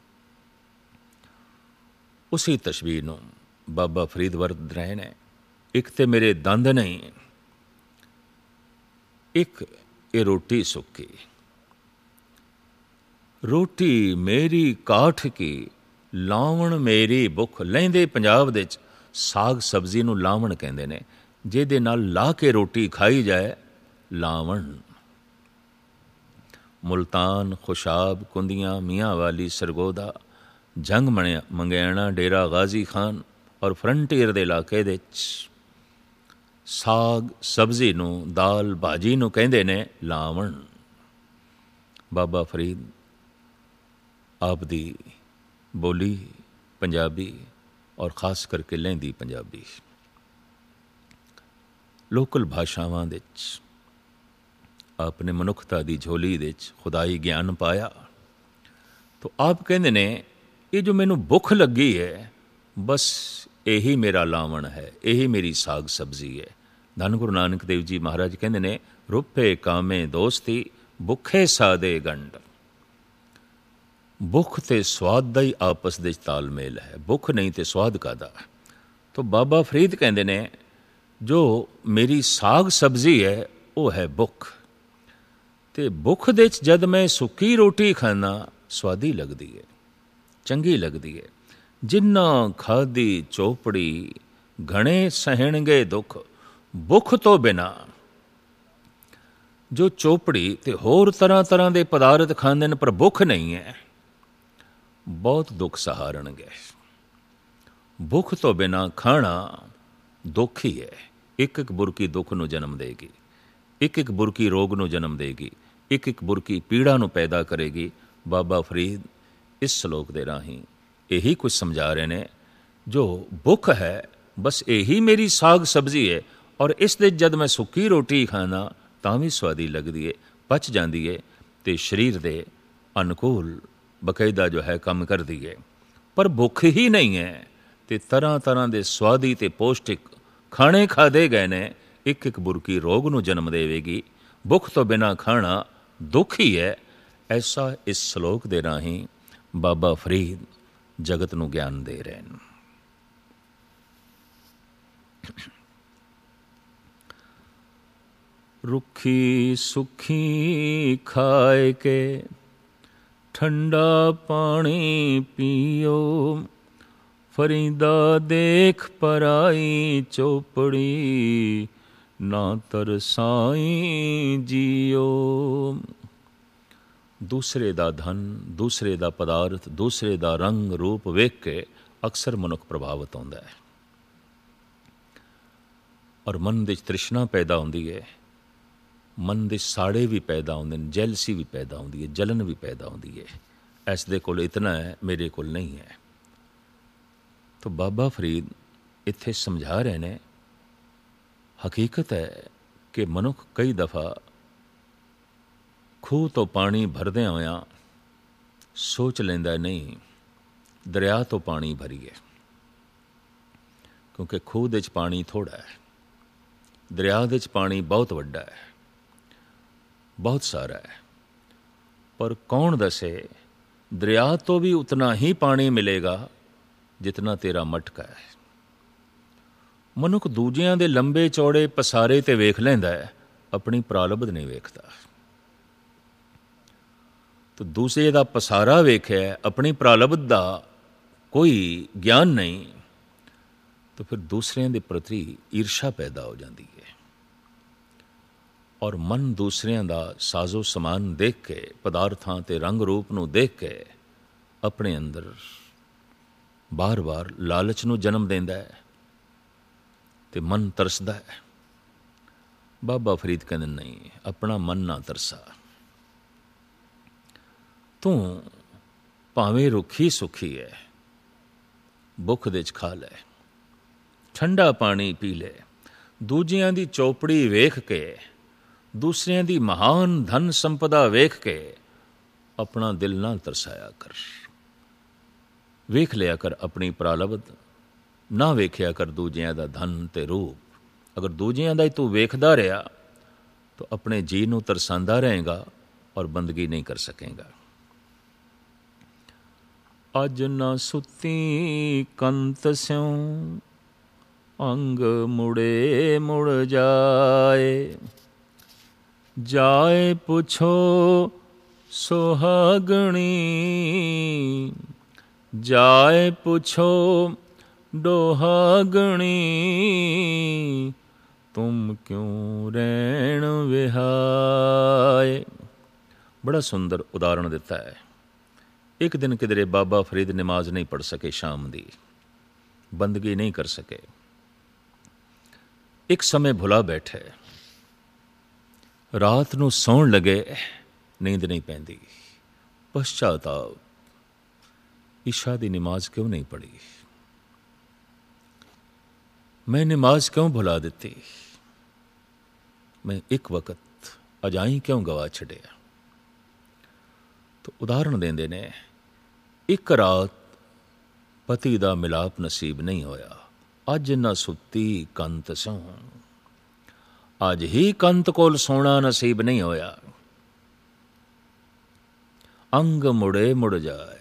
ਉਸੇ ਤਸ਼ਬੀਹ ਨੂੰ ਬਾਬਾ ਫਰੀਦ ਵਰਤ ਰਹੇ ਨੇ। ਇੱਕ ਤੇ ਮੇਰੇ ਦੰਦ ਨਹੀਂ, ਇੱਕ ਇਹ ਰੋਟੀ ਸੁੱਕੀ। ਰੋਟੀ ਮੇਰੀ ਕਾਠ ਕੀ, ਲਾਵਣ ਮੇਰੀ ਭੁੱਖ। ਲਹਿੰਦੇ ਪੰਜਾਬ ਦੇ 'ਚ ਸਾਗ ਸਬਜ਼ੀ ਨੂੰ ਲਾਵਣ ਕਹਿੰਦੇ ਨੇ, ਜਿਹਦੇ ਨਾਲ ਲਾ ਕੇ ਰੋਟੀ ਖਾਈ ਜਾਏ, ਲਾਵਣ। ਮੁਲਤਾਨ, ਖੁਸ਼ਾਬ, ਕੁੰਦੀਆਂ, ਮੀਆਂ ਵਾਲੀ, ਸਰਗੋਦਾ, ਜੰਗ ਮਣਿਆ ਮੰਗਿਆਣਾ, ਡੇਰਾ ਗਾਜ਼ੀ ਖਾਨ ਔਰ ਫਰੰਟੀਅਰ ਦੇ ਇਲਾਕੇ ਦੇ 'ਚ ਸਾਗ ਸਬਜ਼ੀ ਨੂੰ, ਦਾਲ ਭਾਜੀ ਨੂੰ ਕਹਿੰਦੇ ਨੇ ਲਾਵਣ। ਬਾਬਾ ਫਰੀਦ ਆਪ ਦੀ ਬੋਲੀ ਪੰਜਾਬੀ ਔਰ ਖਾਸ ਕਰਕੇ ਲਹਿੰਦੀ ਪੰਜਾਬੀ, ਲੋਕਲ ਭਾਸ਼ਾਵਾਂ ਦੇ 'ਚ ਆਪਣੇ ਮਨੁੱਖਤਾ ਦੀ ਝੋਲੀ ਦੇ 'ਚ ਖੁਦਾਈ ਗਿਆਨ ਪਾਇਆ। ਤਾਂ ਆਪ ਕਹਿੰਦੇ ਨੇ ਇਹ ਜੋ ਮੈਨੂੰ ਭੁੱਖ ਲੱਗੀ ਹੈ, ਬਸ ਇਹੀ ਮੇਰਾ ਲਾਵਣ ਹੈ, ਇਹੀ ਮੇਰੀ ਸਾਗ ਸਬਜ਼ੀ ਹੈ। ਧੰਨ ਗੁਰੂ ਨਾਨਕ ਦੇਵ ਜੀ ਮਹਾਰਾਜ ਕਹਿੰਦੇ ਨੇ ਰੁੱਪੇ ਕਾਮੇ ਦੋਸਤੀ, ਭੁੱਖੇ ਸਾਦੇ ਗੰਢ। ਭੁੱਖ ਤੇ ਸਵਾਦ ਦਾ ਹੀ ਆਪਸ ਦੇ ਤਾਲਮੇਲ ਹੈ। ਭੁੱਖ ਨਹੀਂ ਤੇ ਸਵਾਦ ਕਾਹਦਾ? ਤਾਂ ਬਾਬਾ ਫਰੀਦ ਕਹਿੰਦੇ ਨੇ ਜੋ ਮੇਰੀ ਸਾਗ ਸਬਜ਼ੀ ਹੈ ਉਹ ਹੈ ਭੁੱਖ। ਤੇ ਭੁੱਖ ਦੇ 'ਚ ਜਦ ਮੈਂ ਸੁੱਕੀ ਰੋਟੀ ਖਾਣਾ, ਸਵਾਦੀ ਲੱਗਦੀ ਹੈ, ਚੰਗੀ ਲੱਗਦੀ ਹੈ। ਜਿੰਨਾ ਖਾਦੀ ਚੋਪੜੀ ਘਣੇ ਸਹਿਣਗੇ ਦੁੱਖ। ਭੁੱਖ ਤੋਂ ਬਿਨਾ ਜੋ ਚੋਪੜੀ ਤੇ ਹੋਰ ਤਰ੍ਹਾਂ ਤਰ੍ਹਾਂ ਦੇ ਪਦਾਰਥ ਖਾਂਦੇ ਨੇ ਪਰ ਭੁੱਖ ਨਹੀਂ ਹੈ, ਬਹੁਤ ਦੁੱਖ ਸਹਾਰਣਗੇ। ਭੁੱਖ ਤੋਂ ਬਿਨਾ ਖਾਣਾ ਦੁੱਖ ਹੀ ਹੈ। ਇੱਕ ਇੱਕ ਬੁਰਕੀ ਦੁੱਖ ਨੂੰ ਜਨਮ ਦੇਗੀ, ਇੱਕ ਇੱਕ ਬੁਰਕੀ ਰੋਗ ਨੂੰ ਜਨਮ ਦੇਗੀ, ਇੱਕ ਇੱਕ ਬੁਰਕੀ ਪੀੜਾ ਨੂੰ ਪੈਦਾ ਕਰੇਗੀ। ਬਾਬਾ ਫਰੀਦ ਇਸ ਸਲੋਕ ਦੇ ਰਾਹੀਂ ਇਹੀ ਕੁਝ ਸਮਝਾ ਰਹੇ ਨੇ, ਜੋ ਭੁੱਖ ਹੈ ਬਸ ਇਹੀ ਮੇਰੀ ਸਾਗ ਸਬਜ਼ੀ ਹੈ ਔਰ ਇਸ ਦੇ ਜਦ ਮੈਂ ਸੁੱਕੀ ਰੋਟੀ ਖਾਣਾ ਤਾਂ ਵੀ ਸਵਾਦੀ ਲੱਗਦੀ ਹੈ, ਪਚ ਜਾਂਦੀ ਹੈ ਅਤੇ ਸਰੀਰ ਦੇ ਅਨੁਕੂਲ ਬਕਾਇਦਾ ਜੋ ਹੈ ਕੰਮ ਕਰਦੀ ਹੈ। ਪਰ ਭੁੱਖ ਹੀ ਨਹੀਂ ਹੈ ਅਤੇ ਤਰ੍ਹਾਂ ਤਰ੍ਹਾਂ ਦੇ ਸਵਾਦੀ ਅਤੇ ਪੌਸ਼ਟਿਕ ਖਾਣੇ ਖਾਦੇ ਗਏ ਨੇ, ਇੱਕ ਇੱਕ ਬੁਰਕੀ ਰੋਗ ਨੂੰ ਜਨਮ ਦੇਵੇਗੀ। ਭੁੱਖ ਤੋਂ ਬਿਨਾਂ ਖਾਣਾ ਦੁੱਖ ਹੀ ਹੈ। ਐਸਾ ਇਸ ਸਲੋਕ ਦੇ ਰਾਹੀਂ ਬਾਬਾ ਫਰੀਦ ਜਗਤ ਨੂੰ ਗਿਆਨ ਦੇ ਰਹੇ ਨੇ। रुखी सुखी खाए के ठंडा पानी पियो फरीदा देख पराई चौपड़ी ना तरसाई जियो। दूसरे दा धन, दूसरे दा पदार्थ, दूसरे दा रंग रूप वेख के अक्सर मनुख प्रभावित होंदा है और मन दे तृष्णा पैदा होंदी है, मन दे साड़े भी पैदा होंदे ने, जैलसी भी पैदा होंदी है, जलन भी पैदा होंदी है। ऐस दे कोल इतना है, मेरे कोल नहीं है। तो बाबा फरीद इत्थे समझा रहे ने, हकीकत है कि मनुख कई दफ़ा खूह तो पानी भरदे होया सोच लेंदा नहीं दरिया तो पानी भरीए, क्योंकि खूह दे च पानी थोड़ा है, दरिया दे च पानी बहुत वड्डा है, बहुत सारा है। पर कौन दसे दरिया तो भी उतना ही पानी मिलेगा जितना तेरा मटका है। मनुख दूजियां दे लंबे चौड़े पसारे ते वेख लैंदा है, अपनी प्रालब्ध नहीं वेखता। तो दूसरे दा पसारा वेख्या, अपनी प्रालब्ध दा कोई ज्ञान नहीं, तो फिर दूसरे दे प्रति ईर्षा पैदा हो जाती है और मन दूसरे दा साजो समान देख के, पदार्थां ते रंग रूप नूं देख के अपने अंदर बार बार लालच नूं जन्म देंदा है ते मन तरसदा है। बाबा फरीद कहंदे नहीं, अपना मन ना तरसा, तू भावें रुखी सुखी है, भुख दे च खा ले, ठंडा पानी पी ले, दूजियां दी चौपड़ी वेख के, दूसरियां दी महान धन संपदा वेख के अपना दिल ना तरसाया कर। वेख लिया कर अपनी प्रालब्ध, ना वेख्या कर दूजियां दा धन ते रूप। अगर दूजियां दा ही तू वेखदा रहा तो अपने जी नूं तरसांदा रहेगा और बंदगी नहीं कर सकेगा। अज ना सुती कंत स्यों अंग मुड़े मुड़ जाए, जाए पुछो सुहागणी, जाए पुछो डोहागणी, तुम क्यों रैण विहाए। बड़ा सुंदर उदाहरण दिता है। एक दिन किधरे बाबा फरीद नमाज नहीं पढ़ सके, शाम दी बंदगी नहीं कर सके। एक समय भुला बैठे, रात नूं सौण लगे, नींद नहीं पैंदी, पश्चाताप, ईशा दी नमाज क्यों नहीं पढ़ी, मैं नमाज क्यों भुला दी, मैं एक वक्त अजाई क्यों गवा छड़िया। तो उदाहरण देंदे ने, एक रात पति दा मिलाप नसीब नहीं होया, अज ना सुती कंत सों, अज ही कंत कोल सोना नसीब नहीं होया। अंग मुड़े मुड़ जाए,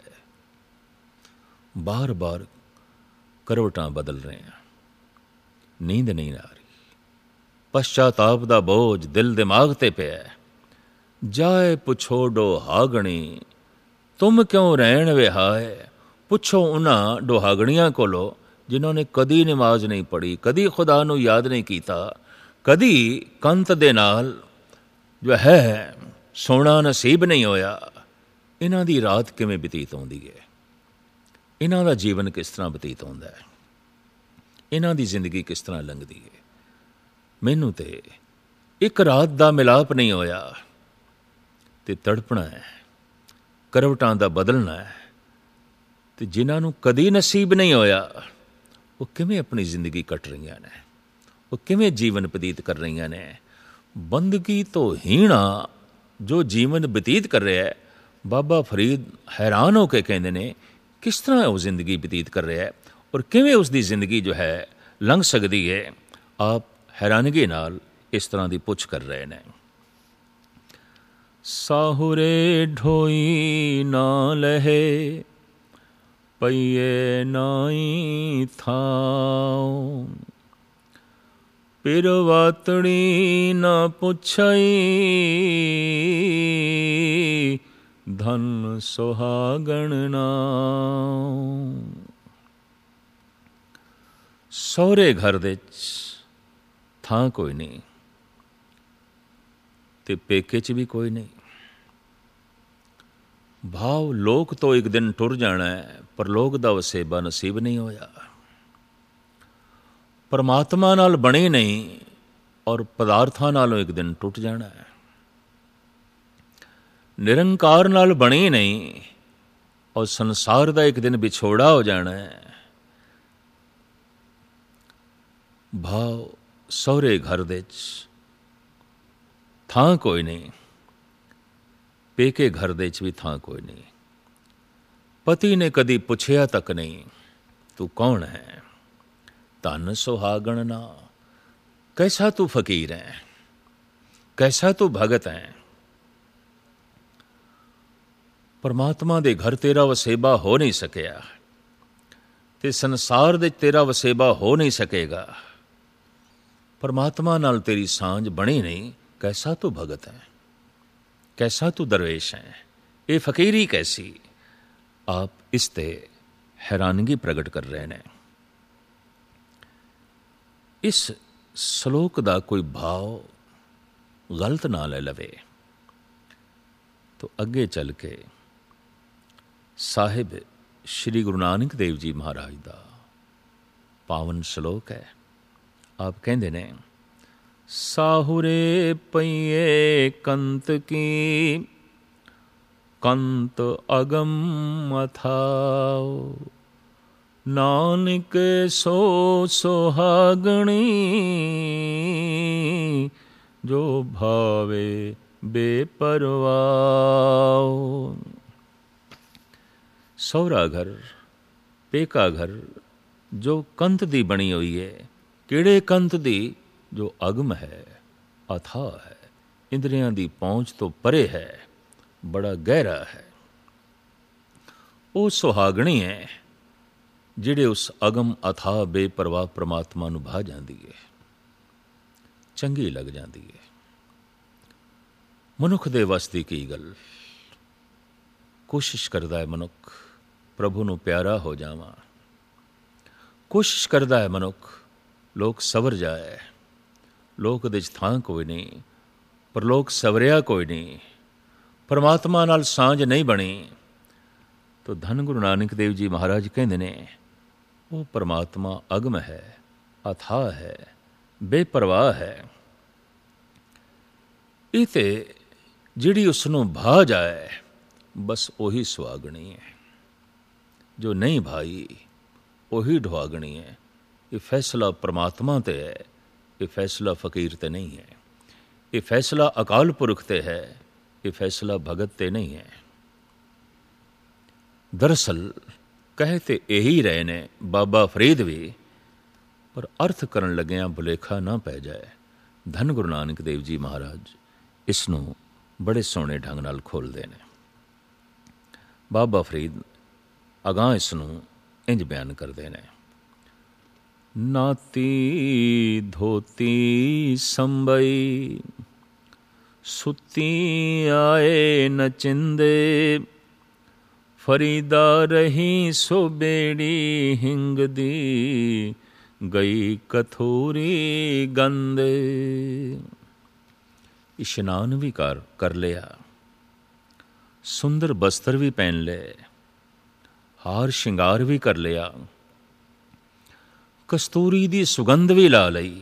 बार बार करवटां बदल रहे हैं, नींद नहीं आ रही, पश्चाताप दा बोझ दिल दिमाग ते पिया। जाए पुछो डोहागणी, तुम क्यों रहन विहाए। पुछो उन्हां डोहागणियां कोलो जिन्होंने कदी नमाज नहीं पढ़ी, कदी खुदा नूं याद नहीं कीता, कदी कंत दे नाल जो है सोना नसीब नहीं होया। इन्हां दी रात किवें बतीत होंदी है, इन्हां दा जीवन किस तरह बतीत होंदा है, इन्हां दी जिंदगी किस तरह लंघदी है। मैनू ते एक रात दा मिलाप नहीं होया ते तड़पना है, करवटां दा बदलना है। ते जिन्हां नूं कदी नसीब नहीं होया वो किवें अपनी जिंदगी कट रही ने, वो किवें जीवन बतीत कर रही ने। बंदगी तो हीणा जो जीवन बतीत कर रहा है, बाबा फरीद हैरान होकर कहते ने किस तरह वो जिंदगी बतीत कर रहा है और किवें उसकी जिंदगी जो है लंघ सकती है। आप हैरानगी नाल इस तरह की पुछ कर रहे हैं। साहुरे ढोई ना लहे, पइए नाई थाओ, ਪਿਰਵਾਤੜੀ ਨਾ ਪੁੱਛਈ, ਧਨ ਸੁਹਾਗਣ ਨਾਮ। ਸਹੁਰੇ ਘਰ ਦੇ 'ਚ ਥਾਂ ਕੋਈ ਨਹੀਂ ਤੇ ਪੇਕੇ 'ਚ ਵੀ ਕੋਈ ਨਹੀਂ। ਭਾਵ ਲੋਕ ਤੋਂ ਇੱਕ ਦਿਨ ਟੁਰ ਜਾਣਾ ਹੈ, ਪਰ ਲੋਕ ਦਾ ਵਸੇਬਾ ਨਸੀਬ ਨਹੀਂ ਹੋਇਆ। ਪਰਮਾਤਮਾ ਨਾਲ ਬਣੇ ਨਹੀਂ ਔਰ ਪਦਾਰਥਾਂ ਨਾਲੋਂ ਇੱਕ ਦਿਨ ਟੁੱਟ ਜਾਣਾ ਹੈ। ਨਿਰੰਕਾਰ ਨਾਲ ਬਣੇ ਨਹੀਂ ਔਰ ਸੰਸਾਰ ਦਾ ਇੱਕ ਦਿਨ ਵਿਛੋੜਾ ਹੋ ਜਾਣਾ ਹੈ। ਭਾਵ ਸਹੁਰੇ ਘਰ ਦੇ 'ਚ ਥਾਂ ਕੋਈ ਨਹੀਂ, ਪੇਕੇ ਘਰ ਦੇ 'ਚ ਵੀ ਥਾਂ ਕੋਈ ਨਹੀਂ। ਪਤੀ ਨੇ ਕਦੀ ਪੁੱਛਿਆ ਤੱਕ ਨਹੀਂ, ਤੂੰ ਕੌਣ ਹੈ? ਧਨ ਸੁਹਾਗਣ ਨਾ। ਕੈਸਾ ਤੂੰ ਫਕੀਰ ਹੈ, ਕੈਸਾ ਤੂੰ ਭਗਤ ਹੈ। ਪਰਮਾਤਮਾ ਦੇ ਘਰ ਤੇਰਾ ਵਸੇਬਾ ਹੋ ਨਹੀਂ ਸਕਿਆ ਤੇ ਸੰਸਾਰ ਦੇ ਤੇਰਾ ਵਸੇਬਾ ਹੋ ਨਹੀਂ ਸਕੇਗਾ। ਪਰਮਾਤਮਾ ਨਾਲ ਤੇਰੀ ਸਾਂਝ ਬਣੀ ਨਹੀਂ। ਕੈਸਾ ਤੂੰ ਭਗਤ ਹੈ, ਕੈਸਾ ਤੂੰ ਦਰਵੇਸ਼ ਹੈ, ਇਹ ਫਕੀਰੀ ਕੈਸੀ। ਆਪ ਇਸ ਤੇ ਹੈਰਾਨਗੀ ਪ੍ਰਗਟ ਕਰ ਰਹੇ ਨੇ। ਇਸ ਸ਼ਲੋਕ ਦਾ ਕੋਈ ਭਾਵ ਗਲਤ ਨਾ ਲੈ ਲਵੇ ਤਾਂ ਅੱਗੇ ਚੱਲ ਕੇ ਸਾਹਿਬ ਸ਼੍ਰੀ ਗੁਰੂ ਨਾਨਕ ਦੇਵ ਜੀ ਮਹਾਰਾਜ ਦਾ ਪਾਵਨ ਸ਼ਲੋਕ ਹੈ। ਆਪ ਕਹਿੰਦੇ ਨੇ, ਸਾਹੁਰੇ ਪਈਏ ਕੰਤ ਕੀ, ਕੰਤ ਅਗਮ ਅਥਾਉ। ਨਾਨਕ ਸੋ ਸੁਹਾਗਣੀ, ਜੋ ਭਾਵੇ ਬੇਪਰਵਾਹ। ਸਹੁਰਾ ਘਰ, ਪੇਕਾ ਘਰ ਜੋ ਕੰਤ ਦੀ ਬਣੀ ਹੋਈ ਹੈ। ਕਿਹੜੇ ਕੰਤ ਦੀ? ਜੋ ਅਗਮ ਹੈ, ਅਥਾਹ ਹੈ, ਇੰਦਰੀਆਂ ਦੀ ਪਹੁੰਚ ਤੋਂ ਪਰੇ ਹੈ, ਬੜਾ ਗਹਿਰਾ ਹੈ। ਉਹ ਸੁਹਾਗਣੀ ਹੈ ਜਿਹੜੇ ਉਸ ਅਗਮ ਅਥਾਹ ਬੇਪਰਵਾਹ ਪ੍ਰਮਾਤਮਾ ਨੂੰ ਭਾ ਜਾਂਦੀ ਹੈ, ਚੰਗੀ ਲੱਗ ਜਾਂਦੀ ਹੈ। ਮਨੁੱਖ ਦੇ ਵੱਸ ਦੀ ਕੀ ਗੱਲ। ਕੋਸ਼ਿਸ਼ ਕਰਦਾ ਹੈ ਮਨੁੱਖ ਪ੍ਰਭੂ ਨੂੰ ਪਿਆਰਾ ਹੋ ਜਾਵਾਂ, ਕੋਸ਼ਿਸ਼ ਕਰਦਾ ਹੈ ਮਨੁੱਖ ਲੋਕ ਸਵਰ ਜਾਏ। ਲੋਕ ਦੇ 'ਚ ਥਾਂ ਕੋਈ ਨਹੀਂ, ਪਰ ਲੋਕ ਸਵਰਿਆ ਕੋਈ ਨਹੀਂ। ਪਰਮਾਤਮਾ ਨਾਲ ਸਾਂਝ ਨਹੀਂ ਬਣੀ ਤਾਂ ਧੰਨ ਗੁਰੂ ਨਾਨਕ ਦੇਵ ਜੀ ਮਹਾਰਾਜ ਕਹਿੰਦੇ ਨੇ, ਉਹ ਪਰਮਾਤਮਾ ਅਗਮ ਹੈ, ਅਥਾਹ ਹੈ, ਬੇਪਰਵਾਹ ਹੈ। ਇਹ ਤੇ ਜਿਹੜੀ ਉਸ ਨੂੰ ਭਾ ਜਾਏ ਬਸ ਉਹੀ ਸੁਹਾਗਣੀ ਹੈ। ਜੋ ਨਹੀਂ ਭਾਈ ਉਹੀ ਢੁਆਗਣੀ ਹੈ। ਇਹ ਫੈਸਲਾ ਪਰਮਾਤਮਾ 'ਤੇ ਹੈ, ਇਹ ਫੈਸਲਾ ਫਕੀਰ 'ਤੇ ਨਹੀਂ ਹੈ। ਇਹ ਫੈਸਲਾ ਅਕਾਲ ਪੁਰਖ 'ਤੇ ਹੈ, ਇਹ ਫੈਸਲਾ ਭਗਤ 'ਤੇ ਨਹੀਂ ਹੈ। ਦਰਅਸਲ ਕਹੇ ਤੇ ਇਹੀ ਰਹੇ ਨੇ ਬਾਬਾ ਫਰੀਦ ਵੀ, ਪਰ ਅਰਥ ਕਰਨ ਲੱਗਿਆਂ ਭੁਲੇਖਾ ਨਾ ਪੈ ਜਾਏ। ਧੰਨ ਗੁਰੂ ਨਾਨਕ ਦੇਵ ਜੀ ਮਹਾਰਾਜ ਇਸ ਨੂੰ ਬੜੇ ਸੋਹਣੇ ਢੰਗ ਨਾਲ ਖੋਲ੍ਹਦੇ ਨੇ। ਬਾਬਾ ਫਰੀਦ ਅਗਾਂਹ ਇਸ ਨੂੰ ਇੰਜ ਬਿਆਨ ਕਰਦੇ ਨੇ, ਨਾਤੀ ਧੋਤੀ ਸੰਭਈ, ਸੁੱਤੀ ਆਏ ਨਚਿੰਦੇ। ਫਰੀਦਾ ਰਹੀ ਸੋ ਬੇੜੀ ਹਿੰਗਦੀ, ਗਈ ਕਥੂਰੀ ਗੰਦੇ। ਇਸ਼ਨਾਨ ਵੀ ਕਰ ਕਰ ਲਿਆ, ਸੁੰਦਰ ਬਸਤਰ ਵੀ ਪਹਿਨ ਲਏ, ਹਾਰ ਸ਼ਿੰਗਾਰ ਵੀ ਕਰ ਲਿਆ, ਕਸਤੂਰੀ ਦੀ ਸੁਗੰਧ ਵੀ ਲਾ ਲਈ।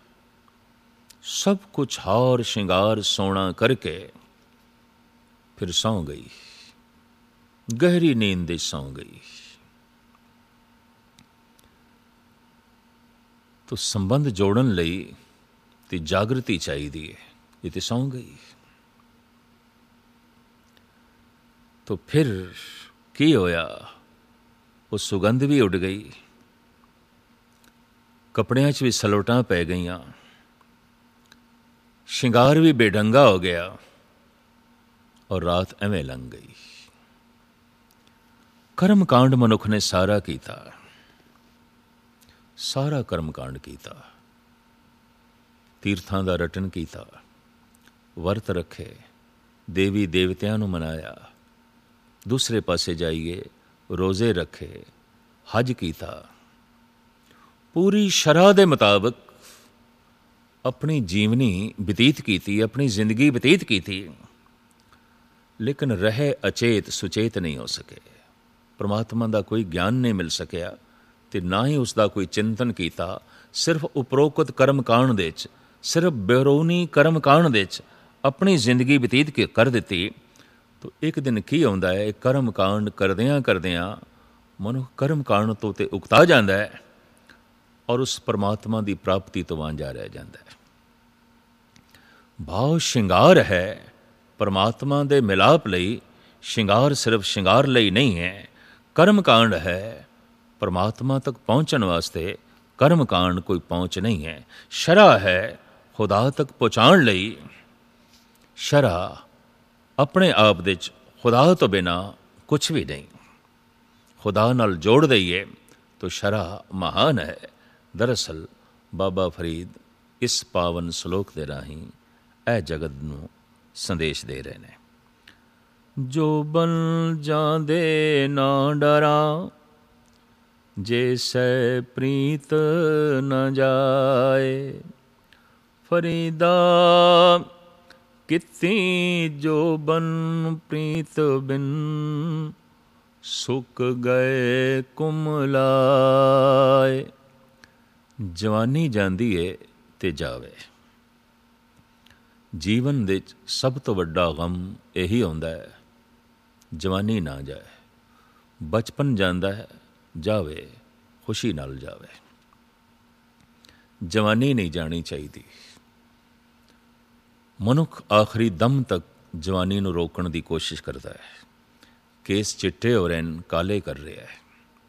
ਸਭ ਕੁਛ ਹਾਰ ਸ਼ਿੰਗਾਰ ਸੋਹਣਾ ਕਰਕੇ ਫਿਰ ਸੌਂ ਗਈ, ਗਹਿਰੀ ਨੀਂਦ ਦੇ ਸੌਂ ਗਈ। ਤੋ ਸੰਬੰਧ ਜੋੜਨ ਲਈ ਤੇ ਜਾਗਰਤੀ ਚਾਹੀਦੀ ਹੈ। ਇਹ ਤੇ ਸੌਂ ਗਈ। ਤੋ ਫਿਰ ਕੀ ਹੋਇਆ? ਉਹ ਸੁਗੰਧ ਵੀ ਉੱਡ ਗਈ, ਕੱਪੜਿਆਂ 'ਚ ਵੀ ਸਲੋਟਾਂ ਪੈ ਗਈਆਂ, ਸ਼ਿੰਗਾਰ ਵੀ ਬੇਢੰਗਾ ਹੋ ਗਿਆ ਔਰ ਰਾਤ ਐਵੇਂ ਲੰਘ ਗਈ। ਕਰਮ ਕਾਂਡ ਮਨੁੱਖ ਨੇ ਸਾਰਾ ਕੀਤਾ, ਸਾਰਾ ਕਰਮ ਕਾਂਡ ਕੀਤਾ। ਤੀਰਥਾਂ ਦਾ ਰਟਨ ਕੀਤਾ, ਵਰਤ ਰੱਖੇ, ਦੇਵੀ ਦੇਵਤਿਆਂ ਨੂੰ ਮਨਾਇਆ। ਦੂਸਰੇ ਪਾਸੇ ਜਾਈਏ, ਰੋਜ਼ੇ ਰੱਖੇ, ਹਜ ਕੀਤਾ, ਪੂਰੀ ਸ਼ਰ੍ਹਾ ਦੇ ਮੁਤਾਬਕ ਆਪਣੀ ਜੀਵਨੀ ਬਤੀਤ ਕੀਤੀ, ਆਪਣੀ ਜ਼ਿੰਦਗੀ ਬਤੀਤ ਕੀਤੀ, ਲੇਕਿਨ ਰਹੇ ਅਚੇਤ ਸੁਚੇਤ ਨਹੀਂ ਹੋ ਸਕੇ। ਪਰਮਾਤਮਾ ਦਾ ਕੋਈ ਗਿਆਨ ਨਹੀਂ ਮਿਲ ਸਕਿਆ ਅਤੇ ਨਾ ਹੀ ਉਸ ਦਾ ਕੋਈ ਚਿੰਤਨ ਕੀਤਾ। ਸਿਰਫ ਉਪਰੋਕਤ ਕਰਮ ਕਾਂਡ ਦੇ 'ਚ, ਸਿਰਫ ਬੇਰੋਨੀ ਕਰਮ ਕਾਂਡ ਦੇ 'ਚ ਆਪਣੀ ਜ਼ਿੰਦਗੀ ਬਤੀਤ ਕਰ ਦਿੱਤੀ। ਤਾਂ ਇੱਕ ਦਿਨ ਕੀ ਆਉਂਦਾ ਹੈ, ਕਰਮ ਕਾਂਡ ਕਰਦਿਆਂ ਕਰਦਿਆਂ ਮਨੁੱਖ ਕਰਮ ਕਾਂਡ ਤੋਂ ਤੇ ਉਕਤਾ ਜਾਂਦਾ ਹੈ ਔਰ ਉਸ ਪਰਮਾਤਮਾ ਦੀ ਪ੍ਰਾਪਤੀ ਤੋਂ ਵਾਂਝਾ ਰਹਿ ਜਾਂਦਾ ਹੈ। ਭਾਵ ਸ਼ਿੰਗਾਰ ਹੈ ਪਰਮਾਤਮਾ ਦੇ ਮਿਲਾਪ ਲਈ। ਸ਼ਿੰਗਾਰ ਸਿਰਫ ਸ਼ਿੰਗਾਰ ਲਈ ਨਹੀਂ ਹੈ, ਕਰਮ ਕਾਂਡ ਹੈ ਪਰਮਾਤਮਾ ਤੱਕ ਪਹੁੰਚਣ ਵਾਸਤੇ। ਕਰਮ ਕਾਂਡ ਕੋਈ ਪਹੁੰਚ ਨਹੀਂ ਹੈ। ਸ਼ਰ੍ਹਾ ਹੈ ਖੁਦਾ ਤੱਕ ਪਹੁੰਚਾਉਣ ਲਈ। ਸ਼ਰ੍ਹਾ ਆਪਣੇ ਆਪ ਦੇ 'ਚ ਖੁਦਾ ਤੋਂ ਬਿਨਾਂ ਕੁਛ ਵੀ ਨਹੀਂ। ਖੁਦਾ ਨਾਲ ਜੋੜ ਦਈਏ ਤਾਂ ਸ਼ਰ੍ਹਾ ਮਹਾਨ ਹੈ। ਦਰਅਸਲ ਬਾਬਾ ਫਰੀਦ ਇਸ ਪਾਵਨ ਸਲੋਕ ਦੇ ਰਾਹੀਂ ਇਹ ਜਗਤ ਨੂੰ ਸੰਦੇਸ਼ ਦੇ ਰਹੇ ਨੇ। ਜੋ ਬਨ ਜਾਂਦੇ ਨਾ ਡਰਾਂ, ਜੇ ਸੈ ਪ੍ਰੀਤ ਨ ਜਾਏ। ਫਰੀਦਾ ਕੀਤੀ ਜੋ ਬਨ ਪ੍ਰੀਤ ਬਿਨ, ਸੁੱਕ ਗਏ ਕੁਮਲਾਏ। ਜਵਾਨੀ ਜਾਂਦੀ ਏ ਤੇ ਜਾਵੇ। ਜੀਵਨ ਦੇ ਸਭ ਤੋਂ ਵੱਡਾ ਗਮ ਇਹੀ ਹੁੰਦਾ ਹੈ, ਜਵਾਨੀ ਨਾ ਜਾਏ। ਬਚਪਨ ਜਾਂਦਾ ਹੈ, ਜਾਵੇ, ਖੁਸ਼ੀ ਨਾਲ ਜਾਵੇ। ਜਵਾਨੀ ਨਹੀਂ ਜਾਣੀ ਚਾਹੀਦੀ। ਮਨੁੱਖ ਆਖਰੀ ਦਮ ਤੱਕ ਜਵਾਨੀ ਨੂੰ ਰੋਕਣ ਦੀ ਕੋਸ਼ਿਸ਼ ਕਰਦਾ ਹੈ। ਕੇਸ ਚਿੱਟੇ ਹੋ ਰਹੇ ਨੇ, ਕਾਲੇ ਕਰ ਰਿਹਾ ਹੈ।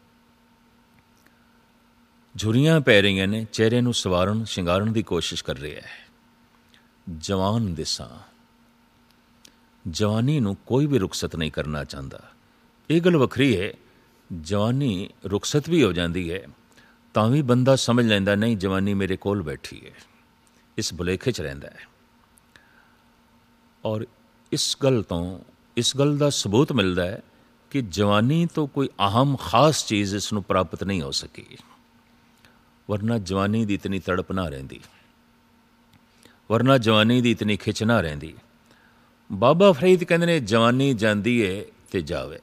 ਝੁਰੀਆਂ ਪੈ ਰਹੀਆਂ ਨੇ, ਚਿਹਰੇ ਨੂੰ ਸਵਾਰਨ ਸ਼ਿੰਗਾਰਨ ਦੀ ਕੋਸ਼ਿਸ਼ ਕਰ ਰਿਹਾ ਹੈ। ਜਵਾਨ ਦਿਸਾਂ। ਜਵਾਨੀ ਨੂੰ ਕੋਈ ਵੀ ਰੁਖਸਤ ਨਹੀਂ ਕਰਨਾ ਚਾਹੁੰਦਾ। ਇਹ ਗੱਲ ਵੱਖਰੀ ਹੈ, ਜਵਾਨੀ ਰੁਖਸਤ ਵੀ ਹੋ ਜਾਂਦੀ ਹੈ ਤਾਂ ਵੀ ਬੰਦਾ ਸਮਝ ਲੈਂਦਾ ਨਹੀਂ ਜਵਾਨੀ ਮੇਰੇ ਕੋਲ ਬੈਠੀ ਹੈ। ਇਸ ਭੁਲੇਖੇ 'ਚ ਰਹਿੰਦਾ ਹੈ। ਔਰ ਇਸ ਗੱਲ ਤੋਂ ਇਸ ਗੱਲ ਦਾ ਸਬੂਤ ਮਿਲਦਾ ਹੈ ਕਿ ਜਵਾਨੀ ਤੋਂ ਕੋਈ ਅਹਮ ਖਾਸ ਚੀਜ਼ ਇਸ ਨੂੰ ਪ੍ਰਾਪਤ ਨਹੀਂ ਹੋ ਸਕੀ, ਵਰਨਾ ਜਵਾਨੀ ਦੀ ਇਤਨੀ ਤੜਪ ਨਾ ਰਹਿੰਦੀ, ਵਰਨਾ ਜਵਾਨੀ ਦੀ ਇਤਨੀ ਖਿੱਚ ਨਾ ਰਹਿੰਦੀ। ਬਾਬਾ ਫਰੀਦ ਕਹਿੰਦੇ ਨੇ ਜਵਾਨੀ ਜਾਂਦੀ ਹੈ ਤੇ ਜਾਵੇ।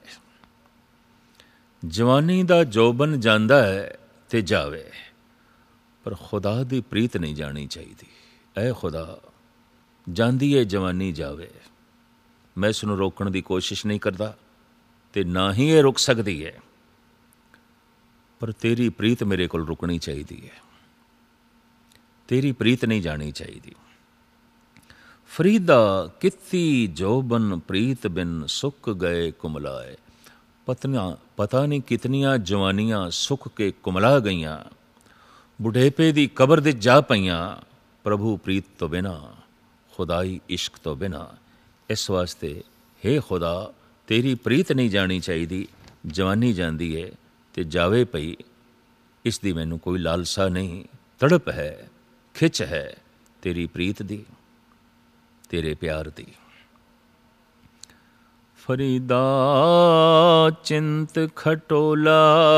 ਜਵਾਨੀ ਦਾ ਜੋਬਨ ਜਾਂਦਾ ਹੈ ਤੇ ਜਾਵੇ, ਪਰ ਖੁਦਾ ਦੀ ਪ੍ਰੀਤ ਨਹੀਂ ਜਾਣੀ ਚਾਹੀਦੀ। ਐ ਖੁਦਾ, ਜਾਂਦੀ ਹੈ ਜਵਾਨੀ ਜਾਵੇ। ਮੈਂ ਇਸ ਨੂੰ ਰੋਕਣ ਦੀ ਕੋਸ਼ਿਸ਼ ਨਹੀਂ ਕਰਦਾ ਤੇ ਨਾ ਹੀ ਇਹ ਰੁਕ ਸਕਦੀ ਹੈ, ਪਰ ਤੇਰੀ ਪ੍ਰੀਤ ਮੇਰੇ ਕੋਲ ਰੁਕਣੀ ਚਾਹੀਦੀ ਹੈ। ਤੇਰੀ ਪ੍ਰੀਤ ਨਹੀਂ ਜਾਣੀ ਚਾਹੀਦੀ। ਫਰੀਦਾ ਕੀਤੀ ਜੋਬਨ ਪ੍ਰੀਤ ਬਿਨ, ਸੁੱਕ ਗਏ ਕੁਮਲਾਏ। ਪਤਨਾ ਪਤਾ ਨਹੀਂ ਕਿਤਨੀਆਂ ਜਵਾਨੀਆਂ ਸੁੱਕ ਕੇ ਕੁਮਲਾ ਗਈਆਂ, ਬੁਢੇਪੇ ਦੀ ਕਬਰ ਦੇ ਜਾ ਪਈਆਂ, ਪ੍ਰਭੂ ਪ੍ਰੀਤ ਤੋਂ ਬਿਨਾਂ, ਖੁਦਾਈ ਇਸ਼ਕ ਤੋਂ ਬਿਨਾਂ। ਇਸ ਵਾਸਤੇ ਹੇ ਖੁਦਾ, ਤੇਰੀ ਪ੍ਰੀਤ ਨਹੀਂ ਜਾਣੀ ਚਾਹੀਦੀ। ਜਵਾਨੀ ਜਾਂਦੀ ਹੈ ਤੇ ਜਾਵੇ ਪਈ, ਇਸ ਦੀ ਮੈਨੂੰ ਕੋਈ ਲਾਲਸਾ ਨਹੀਂ। ਤੜਪ ਹੈ, ਖਿੱਚ ਹੈ ਤੇਰੀ ਪ੍ਰੀਤ ਦੀ, ਤੇਰੇ ਪਿਆਰ ਦੀ। ਫਰੀਦਾ ਚਿੰਤ ਖਟੋਲਾ,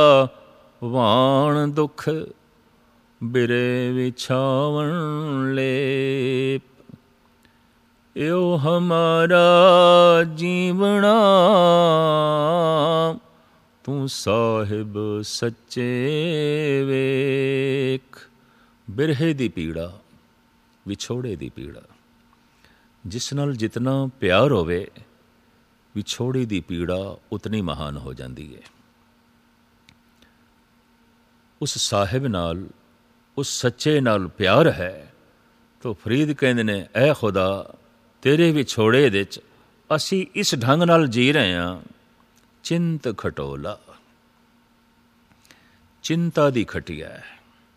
ਵਾਣ ਦੁੱਖ ਬਿਰੇ ਵਿਛਾਵਣ ਲੇਪ। ਏਉ ਹਮਾਰਾ ਜੀਵਣਾ, ਤੂੰ ਸਾਹਿਬ ਸੱਚੇ ਵੇਖ। ਬਿਰਹੇ ਦੀ ਪੀੜਾ, ਵਿਛੋੜੇ ਦੀ ਪੀੜਾ। ਜਿਸ ਨਾਲ ਜਿਤਨਾ ਪਿਆਰ ਹੋਵੇ, ਵਿਛੋੜੇ ਦੀ ਪੀੜਾ ਉਤਨੀ ਮਹਾਨ ਹੋ ਜਾਂਦੀ ਹੈ। ਉਸ ਸਾਹਿਬ ਨਾਲ, ਉਸ ਸੱਚੇ ਨਾਲ ਪਿਆਰ ਹੈ ਤਾਂ ਫਰੀਦ ਕਹਿੰਦੇ ਨੇ ਐ ਖੁਦਾ, ਤੇਰੇ ਵਿਛੋੜੇ ਦੇ 'ਚ ਅਸੀਂ ਇਸ ਢੰਗ ਨਾਲ ਜੀ ਰਹੇ ਹਾਂ। ਚਿੰਤ ਖਟੋਲਾ, ਚਿੰਤਾ ਦੀ ਖਟੀਆ ਹੈ।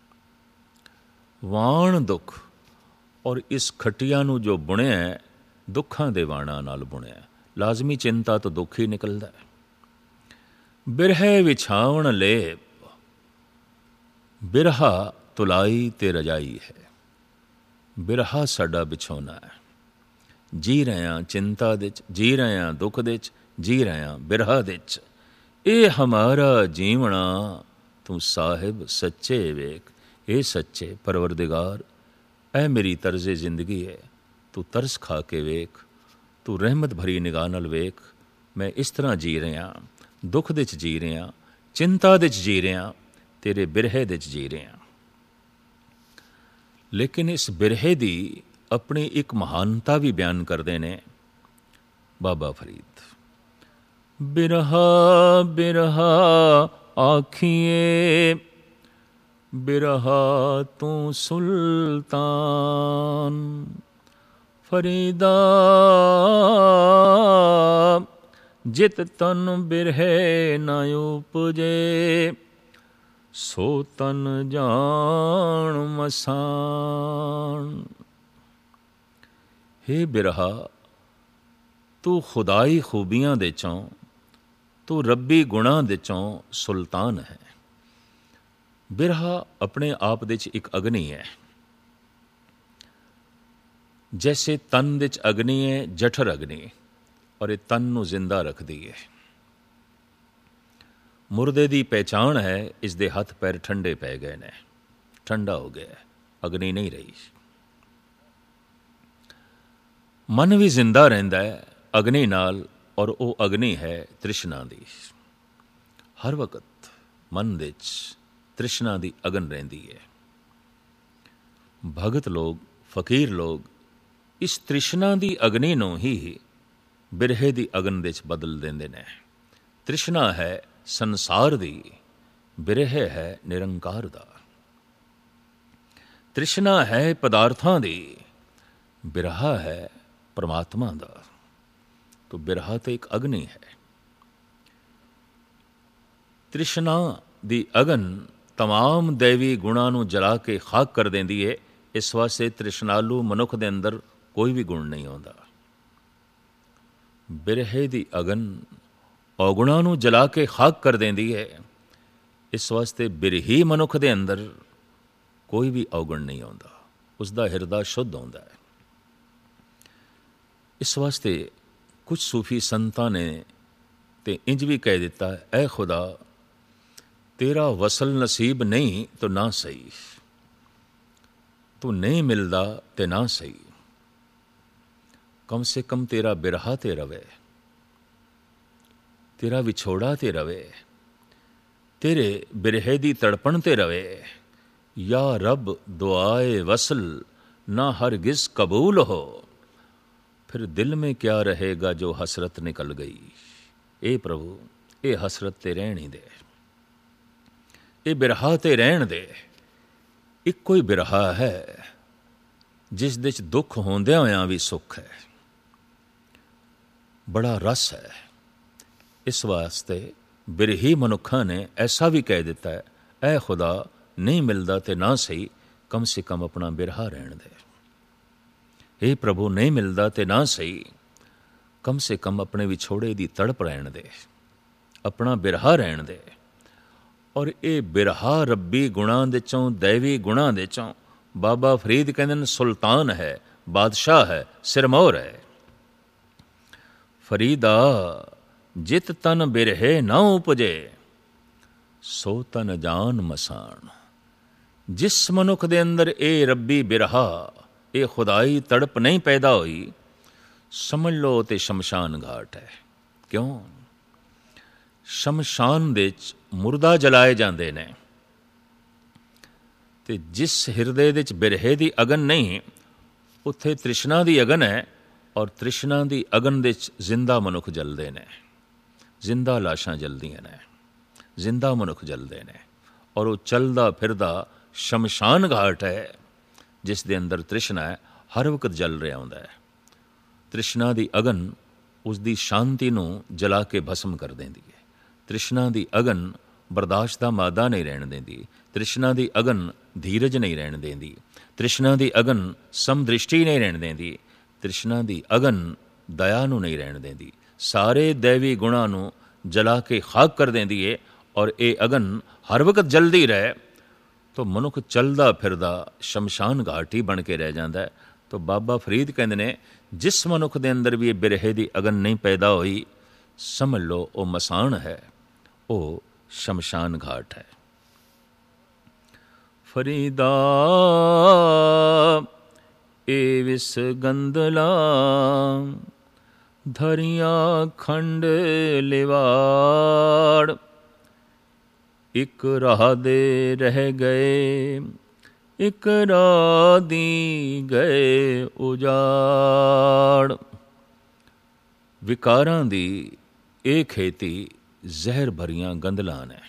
ਵਾਣ ਦੁੱਖ, ਔਰ ਇਸ ਖਟੀਆ ਨੂੰ ਜੋ ਬੁਣਿਆ ਹੈ, ਦੁੱਖਾਂ ਦੇ ਵਾਣਾਂ ਨਾਲ ਬੁਣਿਆ। ਲਾਜ਼ਮੀ ਚਿੰਤਾ ਤੋਂ ਦੁੱਖ ਹੀ ਨਿਕਲਦਾ ਹੈ। ਬਿਰਹੇ ਵਿਛਾਵਣ ਲੇਪ, ਬਿਰਹਾ ਤੁਲਾਈ ਤੇ ਰਜਾਈ ਹੈ। ਬਿਰਹਾ ਸਾਡਾ ਵਿਛੋਨਾ ਹੈ। ਜੀ ਰਹੇ ਹਾਂ ਚਿੰਤਾ ਦੇ 'ਚ, ਜੀ ਰਹੇ ਹਾਂ ਦੁੱਖ ਦੇ 'ਚ, ਜੀ ਰਹੇ ਹਾਂ ਬਿਰਹਾ ਦੇ 'ਚ। ਇਹ ਹਮਾਰਾ ਜੀਵਣਾ ਤੂੰ ਸਾਹਿਬ ਸੱਚੇ ਵੇਖ। ਇਹ ਸੱਚੇ ਪਰਵਰਦਿਗਾਰ, ਇਹ ਮੇਰੀ ਤਰਜ਼ੇ ਜ਼ਿੰਦਗੀ ਹੈ, ਤੂੰ ਤਰਸ ਖਾ ਕੇ ਵੇਖ, ਤੂੰ ਰਹਿਮਤ ਭਰੀ ਨਿਗਾਹ ਨਾਲ ਵੇਖ। ਮੈਂ ਇਸ ਤਰ੍ਹਾਂ ਜੀ ਰਿਹਾ, ਦੁੱਖ ਦੇ 'ਚ ਜੀ ਰਿਹਾ, ਚਿੰਤਾ ਦੇ 'ਚ ਜੀ ਰਿਹਾ, ਤੇਰੇ ਬਿਰਹੇ ਦੇ 'ਚ ਜੀ ਰਿਹਾ। ਲੇਕਿਨ ਇਸ ਬਿਰਹੇ ਦੀ ਆਪਣੀ ਇੱਕ ਮਹਾਨਤਾ ਵੀ ਬਿਆਨ ਕਰਦੇ ਨੇ ਬਾਬਾ ਫਰੀਦ। ਬਿਰਹਾ ਬਿਰਹਾ ਆਖੀਏ, ਬਿਰਹਾ ਤੂੰ ਸੁਲਤਾਨ। ਫਰੀਦਾ ਜਿਤ ਤਨ ਬਿਰਹੇ ਨਾ ਉਪਜੇ, ਸੋ ਤਨ ਜਾਣ ਮਸਾਨ। ਹੇ ਬਿਰਹਾ, ਤੂੰ ਖੁਦਾਈ ਖੂਬੀਆਂ ਦੇ ਚੋਂ, ਤੂੰ ਰੱਬੀ ਗੁਣਾਂ ਦੇ ਚੋਂ ਸੁਲਤਾਨ ਹੈ। ਬਿਰਹਾ ਆਪਣੇ ਆਪ ਦੇ 'ਚ ਇੱਕ ਅਗਨੀ ਹੈ। ਜੈਸੇ ਤਨ ਦੇ 'ਚ ਅਗਨੀ ਹੈ, ਜਠਰ ਅਗਨੀ, ਔਰ ਇਹ ਤਨ ਨੂੰ ਜ਼ਿੰਦਾ ਰੱਖਦੀ ਹੈ। ਮੁਰਦੇ ਦੀ ਪਹਿਚਾਣ ਹੈ, ਇਸ ਦੇ ਹੱਥ ਪੈਰ ਠੰਡੇ ਪੈ ਗਏ ਨੇ, ਠੰਡਾ ਹੋ ਗਿਆ, ਅਗਨੀ ਨਹੀਂ ਰਹੀ। ਮਨ ਵੀ ਜ਼ਿੰਦਾ ਰਹਿੰਦਾ ਹੈ ਅਗਨੀ ਨਾਲ, ਔਰ ਉਹ ਅਗਨੀ ਹੈ ਤ੍ਰਿਸ਼ਨਾ ਦੀ। ਹਰ ਵਕਤ ਮਨ ਦੇ 'ਚ ਤ੍ਰਿਸ਼ਨਾ ਦੀ ਅਗਨ ਰਹਿੰਦੀ ਹੈ। ਭਗਤ ਲੋਕ, ਫਕੀਰ ਲੋਕ ਇਸ ਤ੍ਰਿਸ਼ਨਾ ਦੀ ਅਗਨੀ ਨੂੰ ਹੀ ਬਿਰਹੇ ਦੀ ਅਗਨ ਦੇ 'ਚ ਬਦਲ ਦਿੰਦੇ ਨੇ। ਤ੍ਰਿਸ਼ਨਾ ਹੈ ਸੰਸਾਰ ਦੀ, ਬਿਰਹੇ ਹੈ ਨਿਰੰਕਾਰ ਦਾ। ਤ੍ਰਿਸ਼ਨਾ ਹੈ ਪਦਾਰਥਾਂ ਦੀ, ਬਿਰਹਾ ਹੈ ਪਰਮਾਤਮਾ ਦਾ। ਤੋ ਬਿਰਹਾ ਤਾਂ ਇੱਕ ਅਗਨੀ ਹੈ। ਤ੍ਰਿਸ਼ਨਾ ਦੀ ਅਗਨ ਤਮਾਮ ਦੈਵੀ ਗੁਣਾਂ ਨੂੰ ਜਲਾ ਕੇ ਖਾਕ ਕਰ ਦਿੰਦੀ ਹੈ। ਇਸ ਵਾਸਤੇ ਤ੍ਰਿਸ਼ਨਾਲੂ ਮਨੁੱਖ ਦੇ ਅੰਦਰ ਕੋਈ ਵੀ ਗੁਣ ਨਹੀਂ ਆਉਂਦਾ। ਬਿਰਹੇ ਦੀ ਅਗਨ ਔਗੁਣਾਂ ਨੂੰ ਜਲਾ ਕੇ ਖਾਕ ਕਰ ਦਿੰਦੀ ਹੈ। ਇਸ ਵਾਸਤੇ ਬਿਰਹੀ ਮਨੁੱਖ ਦੇ ਅੰਦਰ ਕੋਈ ਵੀ ਔਗੁਣ ਨਹੀਂ ਆਉਂਦਾ, ਉਸ ਦਾ ਹਿਰਦਾ ਸ਼ੁੱਧ ਆਉਂਦਾ ਹੈ। ਇਸ ਵਾਸਤੇ ਕੁਝ ਸੂਫੀ ਸੰਤਾਂ ਨੇ ਤੇ ਇੰਜ ਵੀ ਕਹਿ ਦਿੱਤਾ, ਐ ਖੁਦਾ ਤੇਰਾ ਵਸਲ ਨਸੀਬ ਨਹੀਂ ਤੋ ਨਾ ਸਹੀ, ਤੂੰ ਨਹੀਂ ਮਿਲਦਾ ਤੇ ਨਾ ਸਹੀ, ਕਮ ਸੇ ਕਮ ਤੇਰਾ ਬਿਰਹਾ ਤੇ ਰਵੇ, ਤੇਰਾ ਵਿਛੋੜਾ ਤੇ ਰਵੇ, ਤੇਰੇ ਬਿਰਹੇ ਦੀ ਤੜਪਣ ਤੇ ਰਵੇ। ਯਾ ਰੱਬ ਦੁਆਏ ਵਸਲ ਨਾ ਹਰगिज़ कबूल हो, फिर दिल में क्या रहेगा जो हसरत निकल गई। ए प्रभु, ये हसरत ते रहन ही दे, ये बिरहा ते रहन दे। इक्को ही बिरहा है जिस दे च दुख होंदियां होयां भी सुख है, बड़ा रस है। इस वास्ते बिरही मनुखा ने ऐसा भी कह दिता है, ऐ खुदा नहीं मिलता ते ना सही, कम से कम अपना बिरहा रहन दे। हे प्रभु, नहीं मिलता ते ना सही, कम से कम अपने विछोड़े दी तड़प रहन दे, अपना बिरहा रहन दे। और ये बिरहा रब्बी गुणां दे चों, दैवी गुणां दे चों बाबा फरीद कहंदे सुल्तान है, बादशाह है, सिरमौर है। फरीदा जित तन बिरहे ना उपजे, सो तन जान मसान। जिस मनुख दे अंदर ए रब्बी बिरहा, ये खुदाई तड़प नहीं पैदा हुई, समझ लो ते शमशान घाट है। क्यों? शमशान दे च मुर्दा जलाए जाते ने, ते जिस हिरदे दे च बिरहे दी अगन नहीं, उत्थे तृष्णा दी अगन है। और तृष्णा दी अगन दे च जिंदा मनुख जलते ने, जिंदा लाशां जलदियां ने, जिंदा मनुख जलते ने। और वो चलदा फिरदा शमशान घाट है जिस दे अंदर तृष्णा है, हर वक्त जल रहा होंदा है। तृष्णा दी अगन उसदी शांति नूं जला के भस्म कर देंदी है। तृष्णा दी अगन बर्दाश्त दा मादा नहीं रहन देंदी। तृष्णा दी अगन धीरज नहीं रहन देंदी। तृष्णा दी अगन समदृष्टि नहीं रहन देंदी। तृष्णा दी अगन दया नूं नहीं रहन देंदी। सारे दैवी गुणां नूं जला के खाक कर देंदी है। और ये अगन हर वक्त जलदी रहे तो मनुख चलदा फिरदा शमशान घाट ही बन के रह जाता है। तो बाबा फरीद कहते ने जिस मनुख के अंदर भी ये बिरहे की अगन नहीं पैदा हुई, समझ लो वो मसान है, वो शमशान घाट है। फरीदा ए विस गंदला धरिया खंड लिवाड़, एक राह दे रह गए एक राह दी गए उजाड़। विकारां दी ਇਹ खेती ਜ਼ਹਿਰ ਭਰੀਆਂ ਗੰਦਲਾਂ ਨੇ,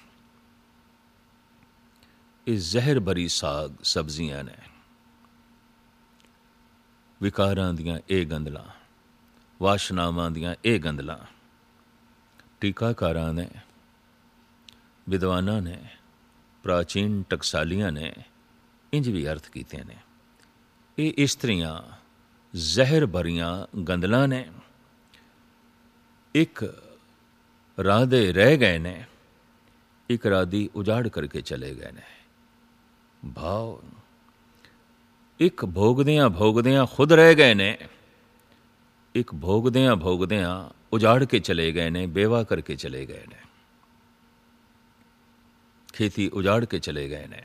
ਇਹ ਜ਼ਹਿਰ ਭਰੀ ਸਾਗ ਸਬਜ਼ੀਆਂ ਨੇ। ਵਿਕਾਰਾਂ ਦੀਆਂ ਇਹ ਗੰਦਲਾਂ, ਵਾਸ਼ਨਾਵਾਂ ਦੀਆਂ ਇਹ ਗੰਦਲਾਂ ਟੀਕਾਕਾਰਾਂ ਨੇ, ਵਿਦਵਾਨਾਂ ਨੇ, ਪ੍ਰਾਚੀਨ ਟਕਸਾਲੀਆਂ ਨੇ ਇੰਜ ਵੀ ਅਰਥ ਕੀਤੇ ਨੇ। ਇਹ ਇਸਤਰੀਆਂ ਜ਼ਹਿਰ ਭਰੀਆਂ ਗੰਦਲਾਂ ਨੇ, ਇੱਕ ਰਾਹ ਦੇ ਰਹਿ ਗਏ ਨੇ, ਇੱਕ ਰਾਹ ਦੀ ਉਜਾੜ ਕਰਕੇ ਚਲੇ ਗਏ ਨੇ। ਭਾਵ ਇੱਕ ਭੋਗਦਿਆਂ ਭੋਗਦਿਆਂ ਖੁਦ ਰਹਿ ਗਏ ਨੇ, ਇੱਕ ਭੋਗਦਿਆਂ ਭੋਗਦਿਆਂ ਉਜਾੜ ਕੇ ਚਲੇ ਗਏ ਨੇ, ਬੇਵਾ ਕਰਕੇ ਚਲੇ ਗਏ ਨੇ, ਖੇਤੀ ਉਜਾੜ ਕੇ ਚਲੇ ਗਏ ਨੇ।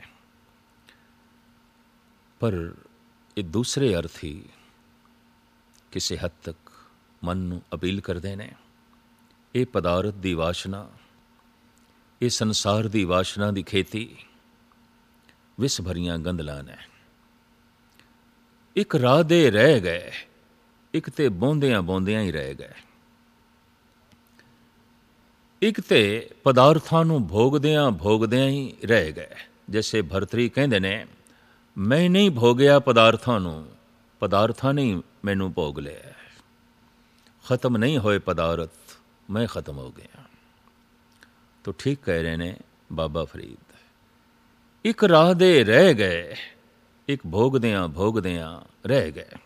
ਪਰ ਇਹ ਦੂਸਰੇ ਅਰਥ ਹੀ ਕਿਸੇ ਹੱਦ ਤੱਕ ਮਨ ਨੂੰ ਅਪੀਲ ਕਰਦੇ ਨੇ। ਇਹ ਪਦਾਰਥ ਦੀ ਵਾਸ਼ਨਾ, ਇਹ ਸੰਸਾਰ ਦੀ ਵਾਸ਼ਨਾ ਦੀ ਖੇਤੀ ਵਿਸ ਭਰੀਆਂ ਗੰਦਲਾਂ ਨੇ। ਇੱਕ ਰਾਹ ਦੇ ਰਹਿ ਗਏ, ਇੱਕ ਤੇ ਬੋਂਦਿਆਂ ਬੋਂਦਿਆਂ ਹੀ ਰਹਿ ਗਏ, ਇੱਕ ਤੇ ਪਦਾਰਥਾਂ ਨੂੰ ਭੋਗਦਿਆਂ ਭੋਗਦਿਆਂ ਹੀ ਰਹਿ ਗਏ। ਜੈਸੇ ਭਰਤਰੀ ਕਹਿੰਦੇ ਨੇ, ਮੈਂ ਨਹੀਂ ਭੋਗਿਆ ਪਦਾਰਥਾਂ ਨੂੰ, ਪਦਾਰਥਾਂ ਨੇ ਮੈਨੂੰ ਭੋਗ ਲਿਆ। ਖਤਮ ਨਹੀਂ ਹੋਏ ਪਦਾਰਥ, मैं ख़त्म हो गया। तो ठीक कह रहे ने बाबा फरीद। एक राह दे रह गए, एक भोगदियाँ भोगदियाँ रह गए,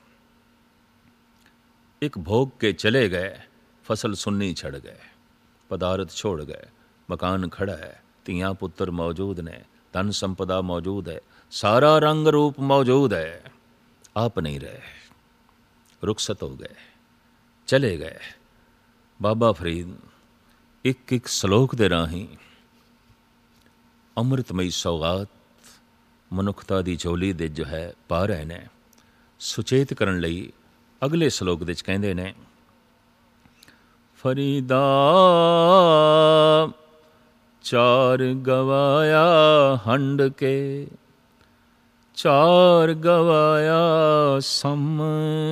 एक भोग के चले गए, फसल सुन्नी छड़ गए, पदार्थ छोड़ गए, मकान खड़ा है, तियाँ पुत्र मौजूद ने, धन संपदा मौजूद है, सारा रंग रूप मौजूद है, आप नहीं रहे, रुखसत हो गए, चले गए। ਬਾਬਾ ਫਰੀਦ ਇੱਕ ਇੱਕ ਸਲੋਕ ਦੇ ਰਾਹੀਂ ਅੰਮ੍ਰਿਤਮਈ ਸੌਗਾਤ ਮਨੁੱਖਤਾ ਦੀ ਝੋਲੀ ਦੇ ਜੋ ਹੈ ਪਾ ਰਹੇ ਨੇ। ਸੁਚੇਤ ਕਰਨ ਲਈ ਅਗਲੇ ਸਲੋਕ ਦੇ ਵਿੱਚ ਕਹਿੰਦੇ ਨੇ, ਫਰੀਦਾ ਚਾਰ ਗਵਾਇਆ ਹੰਡ ਕੇ, ਚਾਰ ਗਵਾਇਆ ਸਮ,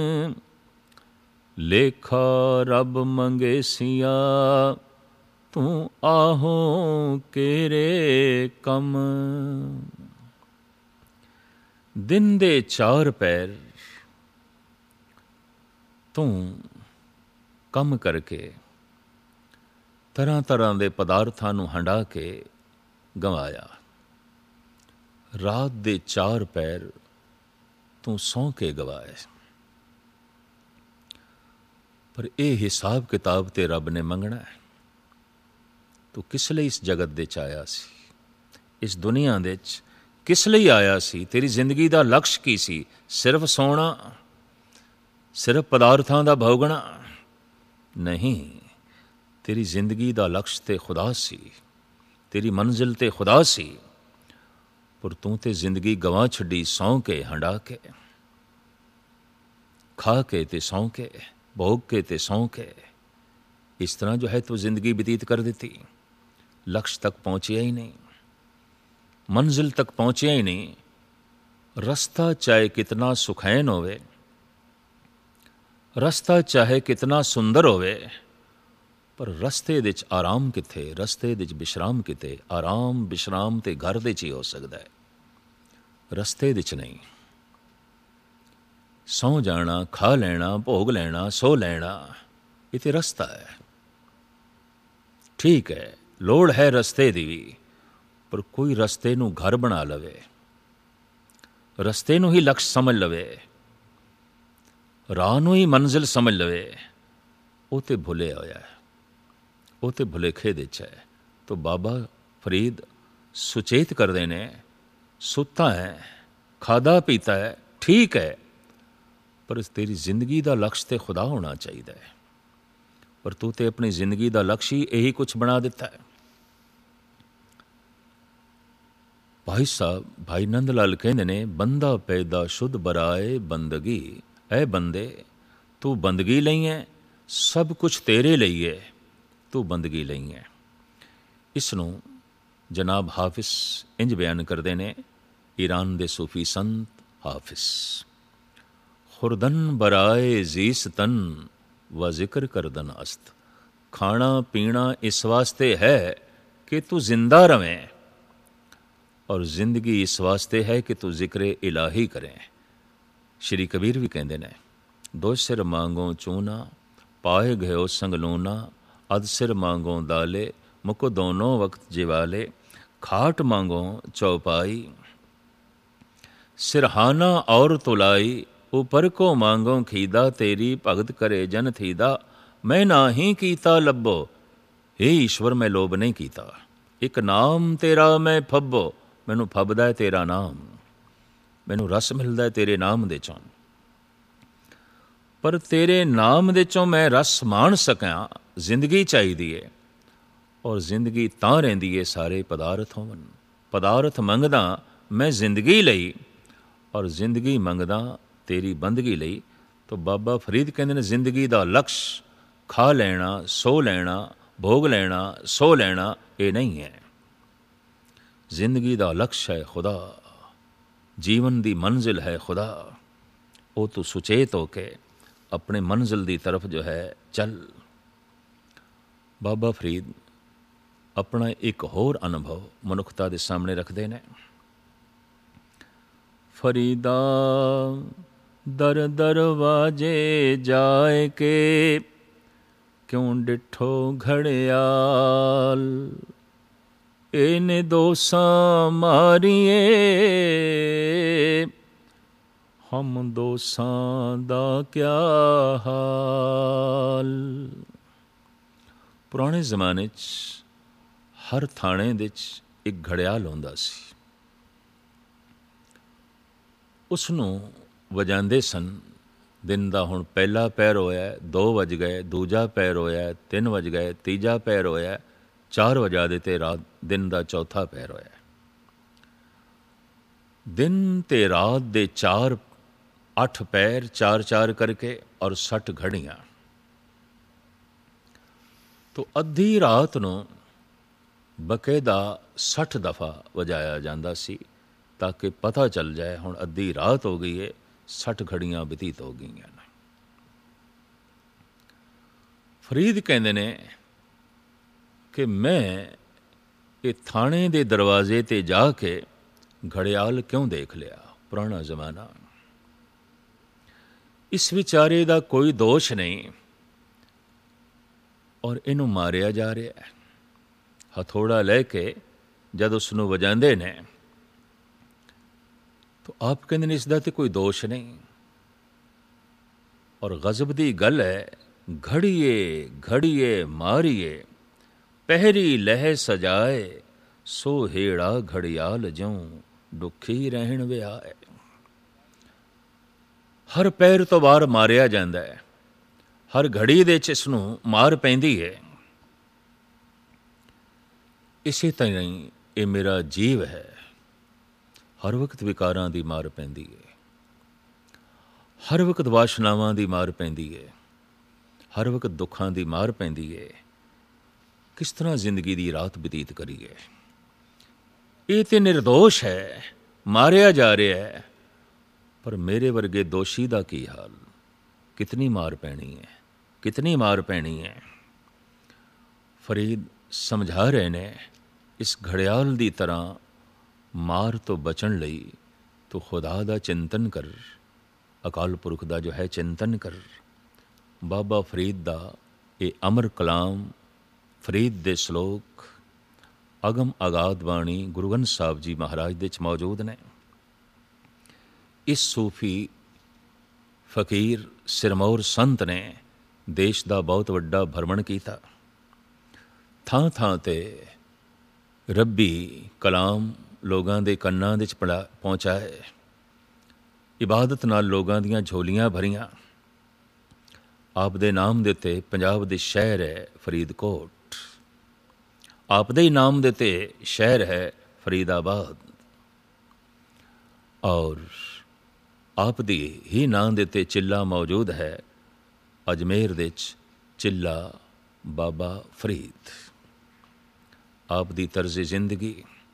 ਲੇਖਾ ਰੱਬ ਮੰਗੇਸੀਆ ਤੂੰ ਆਹੋ ਕੇਰੇ ਕੰਮ। ਦਿਨ ਦੇ ਚਾਰ ਪੈਰ ਤੂੰ ਕੰਮ ਕਰਕੇ ਤਰ੍ਹਾਂ ਤਰ੍ਹਾਂ ਦੇ ਪਦਾਰਥਾਂ ਨੂੰ ਹੰਡਾ ਕੇ ਗਵਾਇਆ। ਰਾਤ ਦੇ ਚਾਰ ਪੈਰ ਤੂੰ ਸੌਂ ਕੇ ਗਵਾਏ। ਪਰ ਇਹ ਹਿਸਾਬ ਕਿਤਾਬ ਤੇ ਰੱਬ ਨੇ ਮੰਗਣਾ ਹੈ। ਤੂੰ ਕਿਸ ਲਈ ਇਸ ਜਗਤ ਦੇ 'ਚ ਆਇਆ ਸੀ, ਇਸ ਦੁਨੀਆ ਦੇ 'ਚ ਕਿਸ ਲਈ ਆਇਆ ਸੀ? ਤੇਰੀ ਜ਼ਿੰਦਗੀ ਦਾ ਲਕਸ਼ ਕੀ ਸੀ? ਸਿਰਫ ਸੌਣਾ, ਸਿਰਫ ਪਦਾਰਥਾਂ ਦਾ ਭੋਗਣਾ? ਨਹੀਂ, ਤੇਰੀ ਜ਼ਿੰਦਗੀ ਦਾ ਲਕਸ਼ ਤੇ ਖੁਦਾ ਸੀ, ਤੇਰੀ ਮੰਜ਼ਿਲ ਤੇ ਖੁਦਾ ਸੀ। ਪਰ ਤੂੰ ਤੇ ਜ਼ਿੰਦਗੀ ਗਵਾ ਛੱਡੀ, ਸੌਂ ਕੇ, ਹੰਡਾ ਕੇ, ਖਾ ਕੇ ਤੇ ਸੌਂ ਕੇ, ਭੋਗ ਕੇ ਤੇ ਸੌਂ ਕੇ। ਇਸ ਤਰ੍ਹਾਂ ਜੋ ਹੈ ਤੂੰ ਜ਼ਿੰਦਗੀ ਬਤੀਤ ਕਰ ਦਿੱਤੀ। ਲਕਸ਼ ਤੱਕ ਪਹੁੰਚਿਆ ਹੀ ਨਹੀਂ, ਮੰਜ਼ਿਲ ਤੱਕ ਪਹੁੰਚਿਆ ਹੀ ਨਹੀਂ। ਰਸਤਾ ਚਾਹੇ ਕਿਤਨਾ ਸੁਖੈਨ ਹੋਵੇ, ਰਸਤਾ ਚਾਹੇ ਕਿਤਨਾ ਸੁੰਦਰ ਹੋਵੇ, ਪਰ ਰਸਤੇ ਦੇ 'ਚ ਆਰਾਮ ਕਿੱਥੇ? ਰਸਤੇ ਦੇ 'ਚ ਵਿਸ਼ਰਾਮ ਕਿਤੇ? ਆਰਾਮ ਵਿਸ਼ਰਾਮ ਤੇ ਘਰ ਦੇ 'ਚ ਹੀ ਹੋ ਸਕਦਾ ਹੈ, ਰਸਤੇ ਦੇ 'ਚ ਨਹੀਂ। ਸੌਂ ਜਾਣਾ, ਖਾ ਲੈਣਾ, ਭੋਗ ਲੈਣਾ, ਸੋ ਲੈਣਾ, ਇਹ ਤੇ ਰਸਤਾ ਹੈ। ਠੀਕ ਹੈ, ਲੋੜ ਹੈ ਰਸਤੇ ਦੀ ਵੀ, ਪਰ ਕੋਈ ਰਸਤੇ ਨੂੰ ਘਰ ਬਣਾ ਲਵੇ, ਰਸਤੇ ਨੂੰ ਹੀ ਲਕਸ਼ ਸਮਝ ਲਵੇ, ਰਾਹ ਨੂੰ ਹੀ ਮੰਜ਼ਿਲ ਸਮਝ ਲਵੇ, ਉਹ ਤੇ ਭੁੱਲਿਆ ਹੋਇਆ ਹੈ, ਉਹ ਤੇ ਭੁਲੇਖੇ ਦੇ 'ਚ ਹੈ। ਤਾਂ ਬਾਬਾ ਫਰੀਦ ਸੁਚੇਤ ਕਰਦੇ ਨੇ, ਸੁੱਤਾ ਹੈ, ਖਾਦਾ ਪੀਤਾ ਹੈ, ਠੀਕ ਹੈ, ਪਰ ਤੇਰੀ ਜ਼ਿੰਦਗੀ ਦਾ ਲਕਸ਼ ਤੇ ਖੁਦਾ ਹੋਣਾ ਚਾਹੀਦਾ ਹੈ। ਪਰ ਤੂੰ ਤੇ ਆਪਣੀ ਜ਼ਿੰਦਗੀ ਦਾ ਲਕਸ਼ ਹੀ ਇਹੀ ਕੁਛ ਬਣਾ ਦਿੱਤਾ ਹੈ। ਭਾਈ ਸਾਹਿਬ ਭਾਈ ਨੰਦ ਲਾਲ ਕਹਿੰਦੇ ਨੇ, ਬੰਦਾ ਪੈਦਾ ਸ਼ੁੱਧ ਬਰਾਏ ਬੰਦਗੀ। ਐ ਬੰਦੇ, ਤੂੰ ਬੰਦਗੀ ਲਈ ਹੈ, ਸਭ ਕੁਛ ਤੇਰੇ ਲਈ ਹੈ, ਤੂੰ ਬੰਦਗੀ ਲਈ ਹੈ। ਇਸ ਨੂੰ ਜਨਾਬ ਹਾਫਿਜ਼ ਇੰਜ ਬਿਆਨ ਕਰਦੇ ਨੇ, ਈਰਾਨ ਦੇ ਸੂਫੀ ਸੰਤ ਹਾਫਿਜ਼, ਖੁਰਦਨ ਬਰਾਏ ਜ਼ੀਸਤਨ व ਜ਼ਿਕਰ ਕਰਦਨ ਅਸਤ। ਖਾਣਾ ਪੀਣਾ ਇਸ ਵਾਸਤੇ ਹੈ ਕਿ ਤੂੰ ਜ਼ਿੰਦਾ ਰਵੇਂ, ਔਰ ਜ਼ਿੰਦਗੀ ਇਸ ਵਾਸਤੇ ਹੈ ਕਿ ਤੂੰ ਜ਼ਿਕਰ ਇਲਾਹੀ ਕਰੇ। ਸ਼੍ਰੀ ਕਬੀਰ ਵੀ ਕਹਿੰਦੇ ਨੇ, ਦੋ ਸਿਰ ਮਾਂਗੋ ਚੂਨਾ ਪਾਏ ਗਇਓ ਸੰਗਲੂਨਾ, ਅਧ ਸਿਰ ਮਾਂਗੋ ਦਾਲੇ ਮੁਕ ਦੋਨੋਂ ਵਕਤ ਜਿਵਾਲੇ। ਖਾਟ ਮਾਂਗੋ ਚੌਪਾਈ ਸਿਰਹਾਨਾ ਔਰ ਤੁਲਾਈ, ਉਪਰ ਕੋ ਮਾਂਗੋ ਖੀਦਾ ਤੇਰੀ ਭਗਤ ਕਰੇ ਜਨ ਥੀਦਾ। ਮੈਂ ਨਾਹੀਂ ਕੀਤਾ ਲੱਭੋ, ਹੇ ਈਸ਼ਵਰ ਮੈਂ ਲੋਭ ਨਹੀਂ ਕੀਤਾ। ਇੱਕ ਨਾਮ ਤੇਰਾ ਮੈਂ ਫੱਬੋ, ਮੈਨੂੰ ਫੱਬਦਾ ਹੈ ਤੇਰਾ ਨਾਮ, ਮੈਨੂੰ ਰਸ ਮਿਲਦਾ ਹੈ ਤੇਰੇ ਨਾਮ ਦੇ ਚੋਂ। ਪਰ ਤੇਰੇ ਨਾਮ ਦੇ ਚੋਂ ਮੈਂ ਰਸ ਮਾਣ ਸਕਾਂ, ਜ਼ਿੰਦਗੀ ਚਾਹੀਦੀ ਹੈ। ਔਰ ਜ਼ਿੰਦਗੀ ਤਾਂ ਰਹਿੰਦੀ ਹੈ ਸਾਰੇ ਪਦਾਰਥ ਹੋਵਨ। ਪਦਾਰਥ ਮੰਗਦਾ ਮੈਂ ਜ਼ਿੰਦਗੀ ਲਈ, ਔਰ ਜ਼ਿੰਦਗੀ ਮੰਗਦਾ ਤੇਰੀ ਬੰਦਗੀ ਲਈ। ਤਾਂ ਬਾਬਾ ਫਰੀਦ ਕਹਿੰਦੇ ਨੇ, ਜ਼ਿੰਦਗੀ ਦਾ ਲਕਸ਼ ਖਾ ਲੈਣਾ, ਸੋ ਲੈਣਾ, ਭੋਗ ਲੈਣਾ, ਸੋ ਲੈਣਾ ਇਹ ਨਹੀਂ ਹੈ। ਜ਼ਿੰਦਗੀ ਦਾ ਲਕਸ਼ ਹੈ ਖੁਦਾ, ਜੀਵਨ ਦੀ ਮੰਜ਼ਿਲ ਹੈ ਖੁਦਾ। ਉਹ ਤੂੰ ਸੁਚੇਤ ਹੋ ਕੇ ਆਪਣੇ ਮੰਜ਼ਿਲ ਦੀ ਤਰਫ ਜੋ ਹੈ ਚੱਲ। ਬਾਬਾ ਫਰੀਦ ਆਪਣਾ ਇੱਕ ਹੋਰ ਅਨੁਭਵ ਮਨੁੱਖਤਾ ਦੇ ਸਾਹਮਣੇ ਰੱਖਦੇ ਨੇ। ਫਰੀਦਾ ਦਰ ਦਰਵਾਜੇ ਜਾਏ ਕੇ, ਕਿਉਂ ਡਿਠੋ ਘੜਿਆਲ। ਇਹਨੇ ਦੋਸਾਂ ਮਾਰੀਏ, ਹਮ ਦੋਸਾਂ ਦਾ ਕਿਆ ਹਾਲ। ਪੁਰਾਣੇ ਜ਼ਮਾਨੇ 'ਚ ਹਰ ਥਾਣੇ ਦੇ 'ਚ ਇੱਕ ਘੜਿਆਲ ਹੁੰਦਾ ਸੀ। ਉਸ ਨੂੰ ਵਜਾਉਂਦੇ ਸਨ। ਦਿਨ ਦਾ ਹੁਣ ਪਹਿਲਾ ਪੈਰ ਹੋਇਆ, ਦੋ ਵੱਜ ਗਏ, ਦੂਜਾ ਪੈਰ ਹੋਇਆ, ਤਿੰਨ ਵੱਜ ਗਏ, ਤੀਜਾ ਪੈਰ ਹੋਇਆ, ਚਾਰ ਵਜਾ ਦਿੱਤੇ, ਰਾਤ ਦਿਨ ਦਾ ਚੌਥਾ ਪੈਰ ਹੋਇਆ। ਦਿਨ ਤੇ ਰਾਤ ਦੇ ਚਾਰ ਅੱਠ ਪੈਰ, ਚਾਰ ਚਾਰ ਕਰਕੇ, ਔਰ ਸੱਠ ਘੜੀਆਂ। ਤੋ ਅੱਧੀ ਰਾਤ ਨੂੰ ਬਕਾਇਦਾ ਸੱਠ ਦਫਾ ਵਜਾਇਆ ਜਾਂਦਾ ਸੀ, ਤਾਂ ਕਿ ਪਤਾ ਚੱਲ ਜਾਏ ਹੁਣ ਅੱਧੀ ਰਾਤ ਹੋ ਗਈ ਹੈ, ਸੱਠ ਘੜੀਆਂ ਬਤੀਤ ਹੋ ਗਈਆਂ ਨੇ। ਫਰੀਦ ਕਹਿੰਦੇ ਨੇ ਕਿ ਮੈਂ ਇਹ ਥਾਣੇ ਦੇ ਦਰਵਾਜ਼ੇ 'ਤੇ ਜਾ ਕੇ ਘੜਿਆਲ ਕਿਉਂ ਦੇਖ ਲਿਆ। ਪੁਰਾਣਾ ਜ਼ਮਾਨਾ, ਇਸ ਵਿਚਾਰੇ ਦਾ ਕੋਈ ਦੋਸ਼ ਨਹੀਂ, ਔਰ ਇਹਨੂੰ ਮਾਰਿਆ ਜਾ ਰਿਹਾ ਹੈ। ਹਥੌੜਾ ਲੈ ਕੇ ਜਦ ਉਸ ਨੂੰ ਵਜਾਉਂਦੇ ਨੇ ਤਾਂ ਆਪ ਕਹਿੰਦੇ ਨੇ ਇਸ ਦਾ ਤੇ ਕੋਈ ਦੋਸ਼ ਨਹੀਂ। ਔਰ ਗਜ਼ਬ ਦੀ ਗੱਲ ਹੈ, ਘੜੀਏ ਘੜੀਏ ਮਾਰੀਏ, ਪਹਿਰੀ ਲਹਿ ਸਜਾਏ, ਸੋ ਹੇੜਾ ਘੜਿਆਲ ਜਿਉਂ ਦੁਖੀ ਰਹਿਣ ਵਿਆਏ। ਹਰ ਪੈਰ ਤੋਂ ਬਾਹਰ ਮਾਰਿਆ ਜਾਂਦਾ ਹੈ, ਹਰ ਘੜੀ ਦੇ 'ਚ ਇਸ ਨੂੰ ਮਾਰ ਪੈਂਦੀ ਹੈ। ਇਸੇ ਤਰ੍ਹਾਂ ਹੀ ਇਹ ਮੇਰਾ ਜੀਵ ਹੈ, ਹਰ ਵਕਤ ਵਿਕਾਰਾਂ ਦੀ ਮਾਰ ਪੈਂਦੀ ਹੈ, ਹਰ ਵਕਤ ਵਾਸ਼ਨਾਵਾਂ ਦੀ ਮਾਰ ਪੈਂਦੀ ਹੈ, ਹਰ ਵਕਤ ਦੁੱਖਾਂ ਦੀ ਮਾਰ ਪੈਂਦੀ ਹੈ। ਕਿਸ ਤਰ੍ਹਾਂ ਜ਼ਿੰਦਗੀ ਦੀ ਰਾਤ ਬਤੀਤ ਕਰੀਏ। ਇਹ ਤੇ ਨਿਰਦੋਸ਼ ਹੈ, ਮਾਰਿਆ ਜਾ ਰਿਹਾ ਹੈ, ਪਰ ਮੇਰੇ ਵਰਗੇ ਦੋਸ਼ੀ ਦਾ ਕੀ ਹਾਲ। ਕਿਤਨੀ ਮਾਰ ਪੈਣੀ ਹੈ, ਕਿਤਨੀ ਮਾਰ ਪੈਣੀ ਹੈ। ਫਰੀਦ ਸਮਝਾ ਰਹੇ ਨੇ, ਇਸ ਘੜਿਆਲ ਦੀ ਤਰ੍ਹਾਂ ਮਾਰ ਤੋਂ ਬਚਣ ਲਈ ਤੂੰ ਖੁਦਾ ਦਾ ਚਿੰਤਨ ਕਰ, ਅਕਾਲ ਪੁਰਖ ਦਾ ਜੋ ਹੈ ਚਿੰਤਨ ਕਰ। ਬਾਬਾ ਫਰੀਦ ਦਾ ਇਹ ਅਮਰ ਕਲਾਮ, ਫਰੀਦ ਦੇ ਸ਼ਲੋਕ ਅਗਮ ਅਗਾਧ ਬਾਣੀ ਗੁਰੂ ਗ੍ਰੰਥ ਸਾਹਿਬ ਜੀ ਮਹਾਰਾਜ ਦੇ 'ਚ ਮੌਜੂਦ ਨੇ। ਇਸ ਸੂਫੀ ਫਕੀਰ ਸਿਰਮੌਰ ਸੰਤ ਨੇ ਦੇਸ਼ ਦਾ ਬਹੁਤ ਵੱਡਾ ਭਰਮਣ ਕੀਤਾ। ਥਾਂ ਥਾਂ 'ਤੇ ਰੱਬੀ ਕਲਾਮ ਲੋਕਾਂ ਦੇ ਕੰਨਾਂ ਵਿੱਚ ਪੜਾ ਪਹੁੰਚਾਏ। ਇਬਾਦਤ ਨਾਲ ਲੋਕਾਂ ਦੀਆਂ ਝੋਲੀਆਂ ਭਰੀਆਂ। ਆਪ ਦੇ ਨਾਮ ਦੇ ਉੱਤੇ ਪੰਜਾਬ ਦੇ ਸ਼ਹਿਰ ਹੈ ਫਰੀਦਕੋਟ। ਆਪ ਦੇ ਹੀ ਨਾਮ ਦੇ ਉੱਤੇ ਸ਼ਹਿਰ ਹੈ ਫਰੀਦਾਬਾਦ। ਔਰ ਆਪ ਦੀ ਹੀ ਨਾਂ ਦੇ ਉੱਤੇ ਚਿੱਲਾ ਮੌਜੂਦ ਹੈ ਅਜਮੇਰ ਦੇ ਵਿੱਚ, ਚਿੱਲਾ ਬਾਬਾ ਫਰੀਦ। ਆਪ ਦੀ ਤਰਜ਼ ਜ਼ਿੰਦਗੀ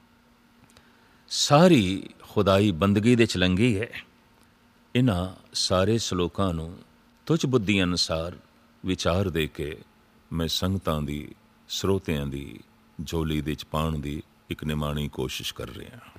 ਸਾਰੀ ਖੁਦਾਈ ਬੰਦਗੀ ਦੇ 'ਚ ਲੰਘੀ ਹੈ। ਇਹਨਾਂ ਸਾਰੇ ਸਲੋਕਾਂ ਨੂੰ ਤੁਝ ਬੁੱਧੀ ਅਨੁਸਾਰ ਵਿਚਾਰ ਦੇ ਕੇ ਮੈਂ ਸੰਗਤਾਂ ਦੀ, ਸਰੋਤਿਆਂ ਦੀ ਝੋਲੀ ਦੇ 'ਚ ਪਾਉਣ ਦੀ ਇੱਕ ਨਿਮਾਣੀ ਕੋਸ਼ਿਸ਼ ਕਰ ਰਿਹਾ।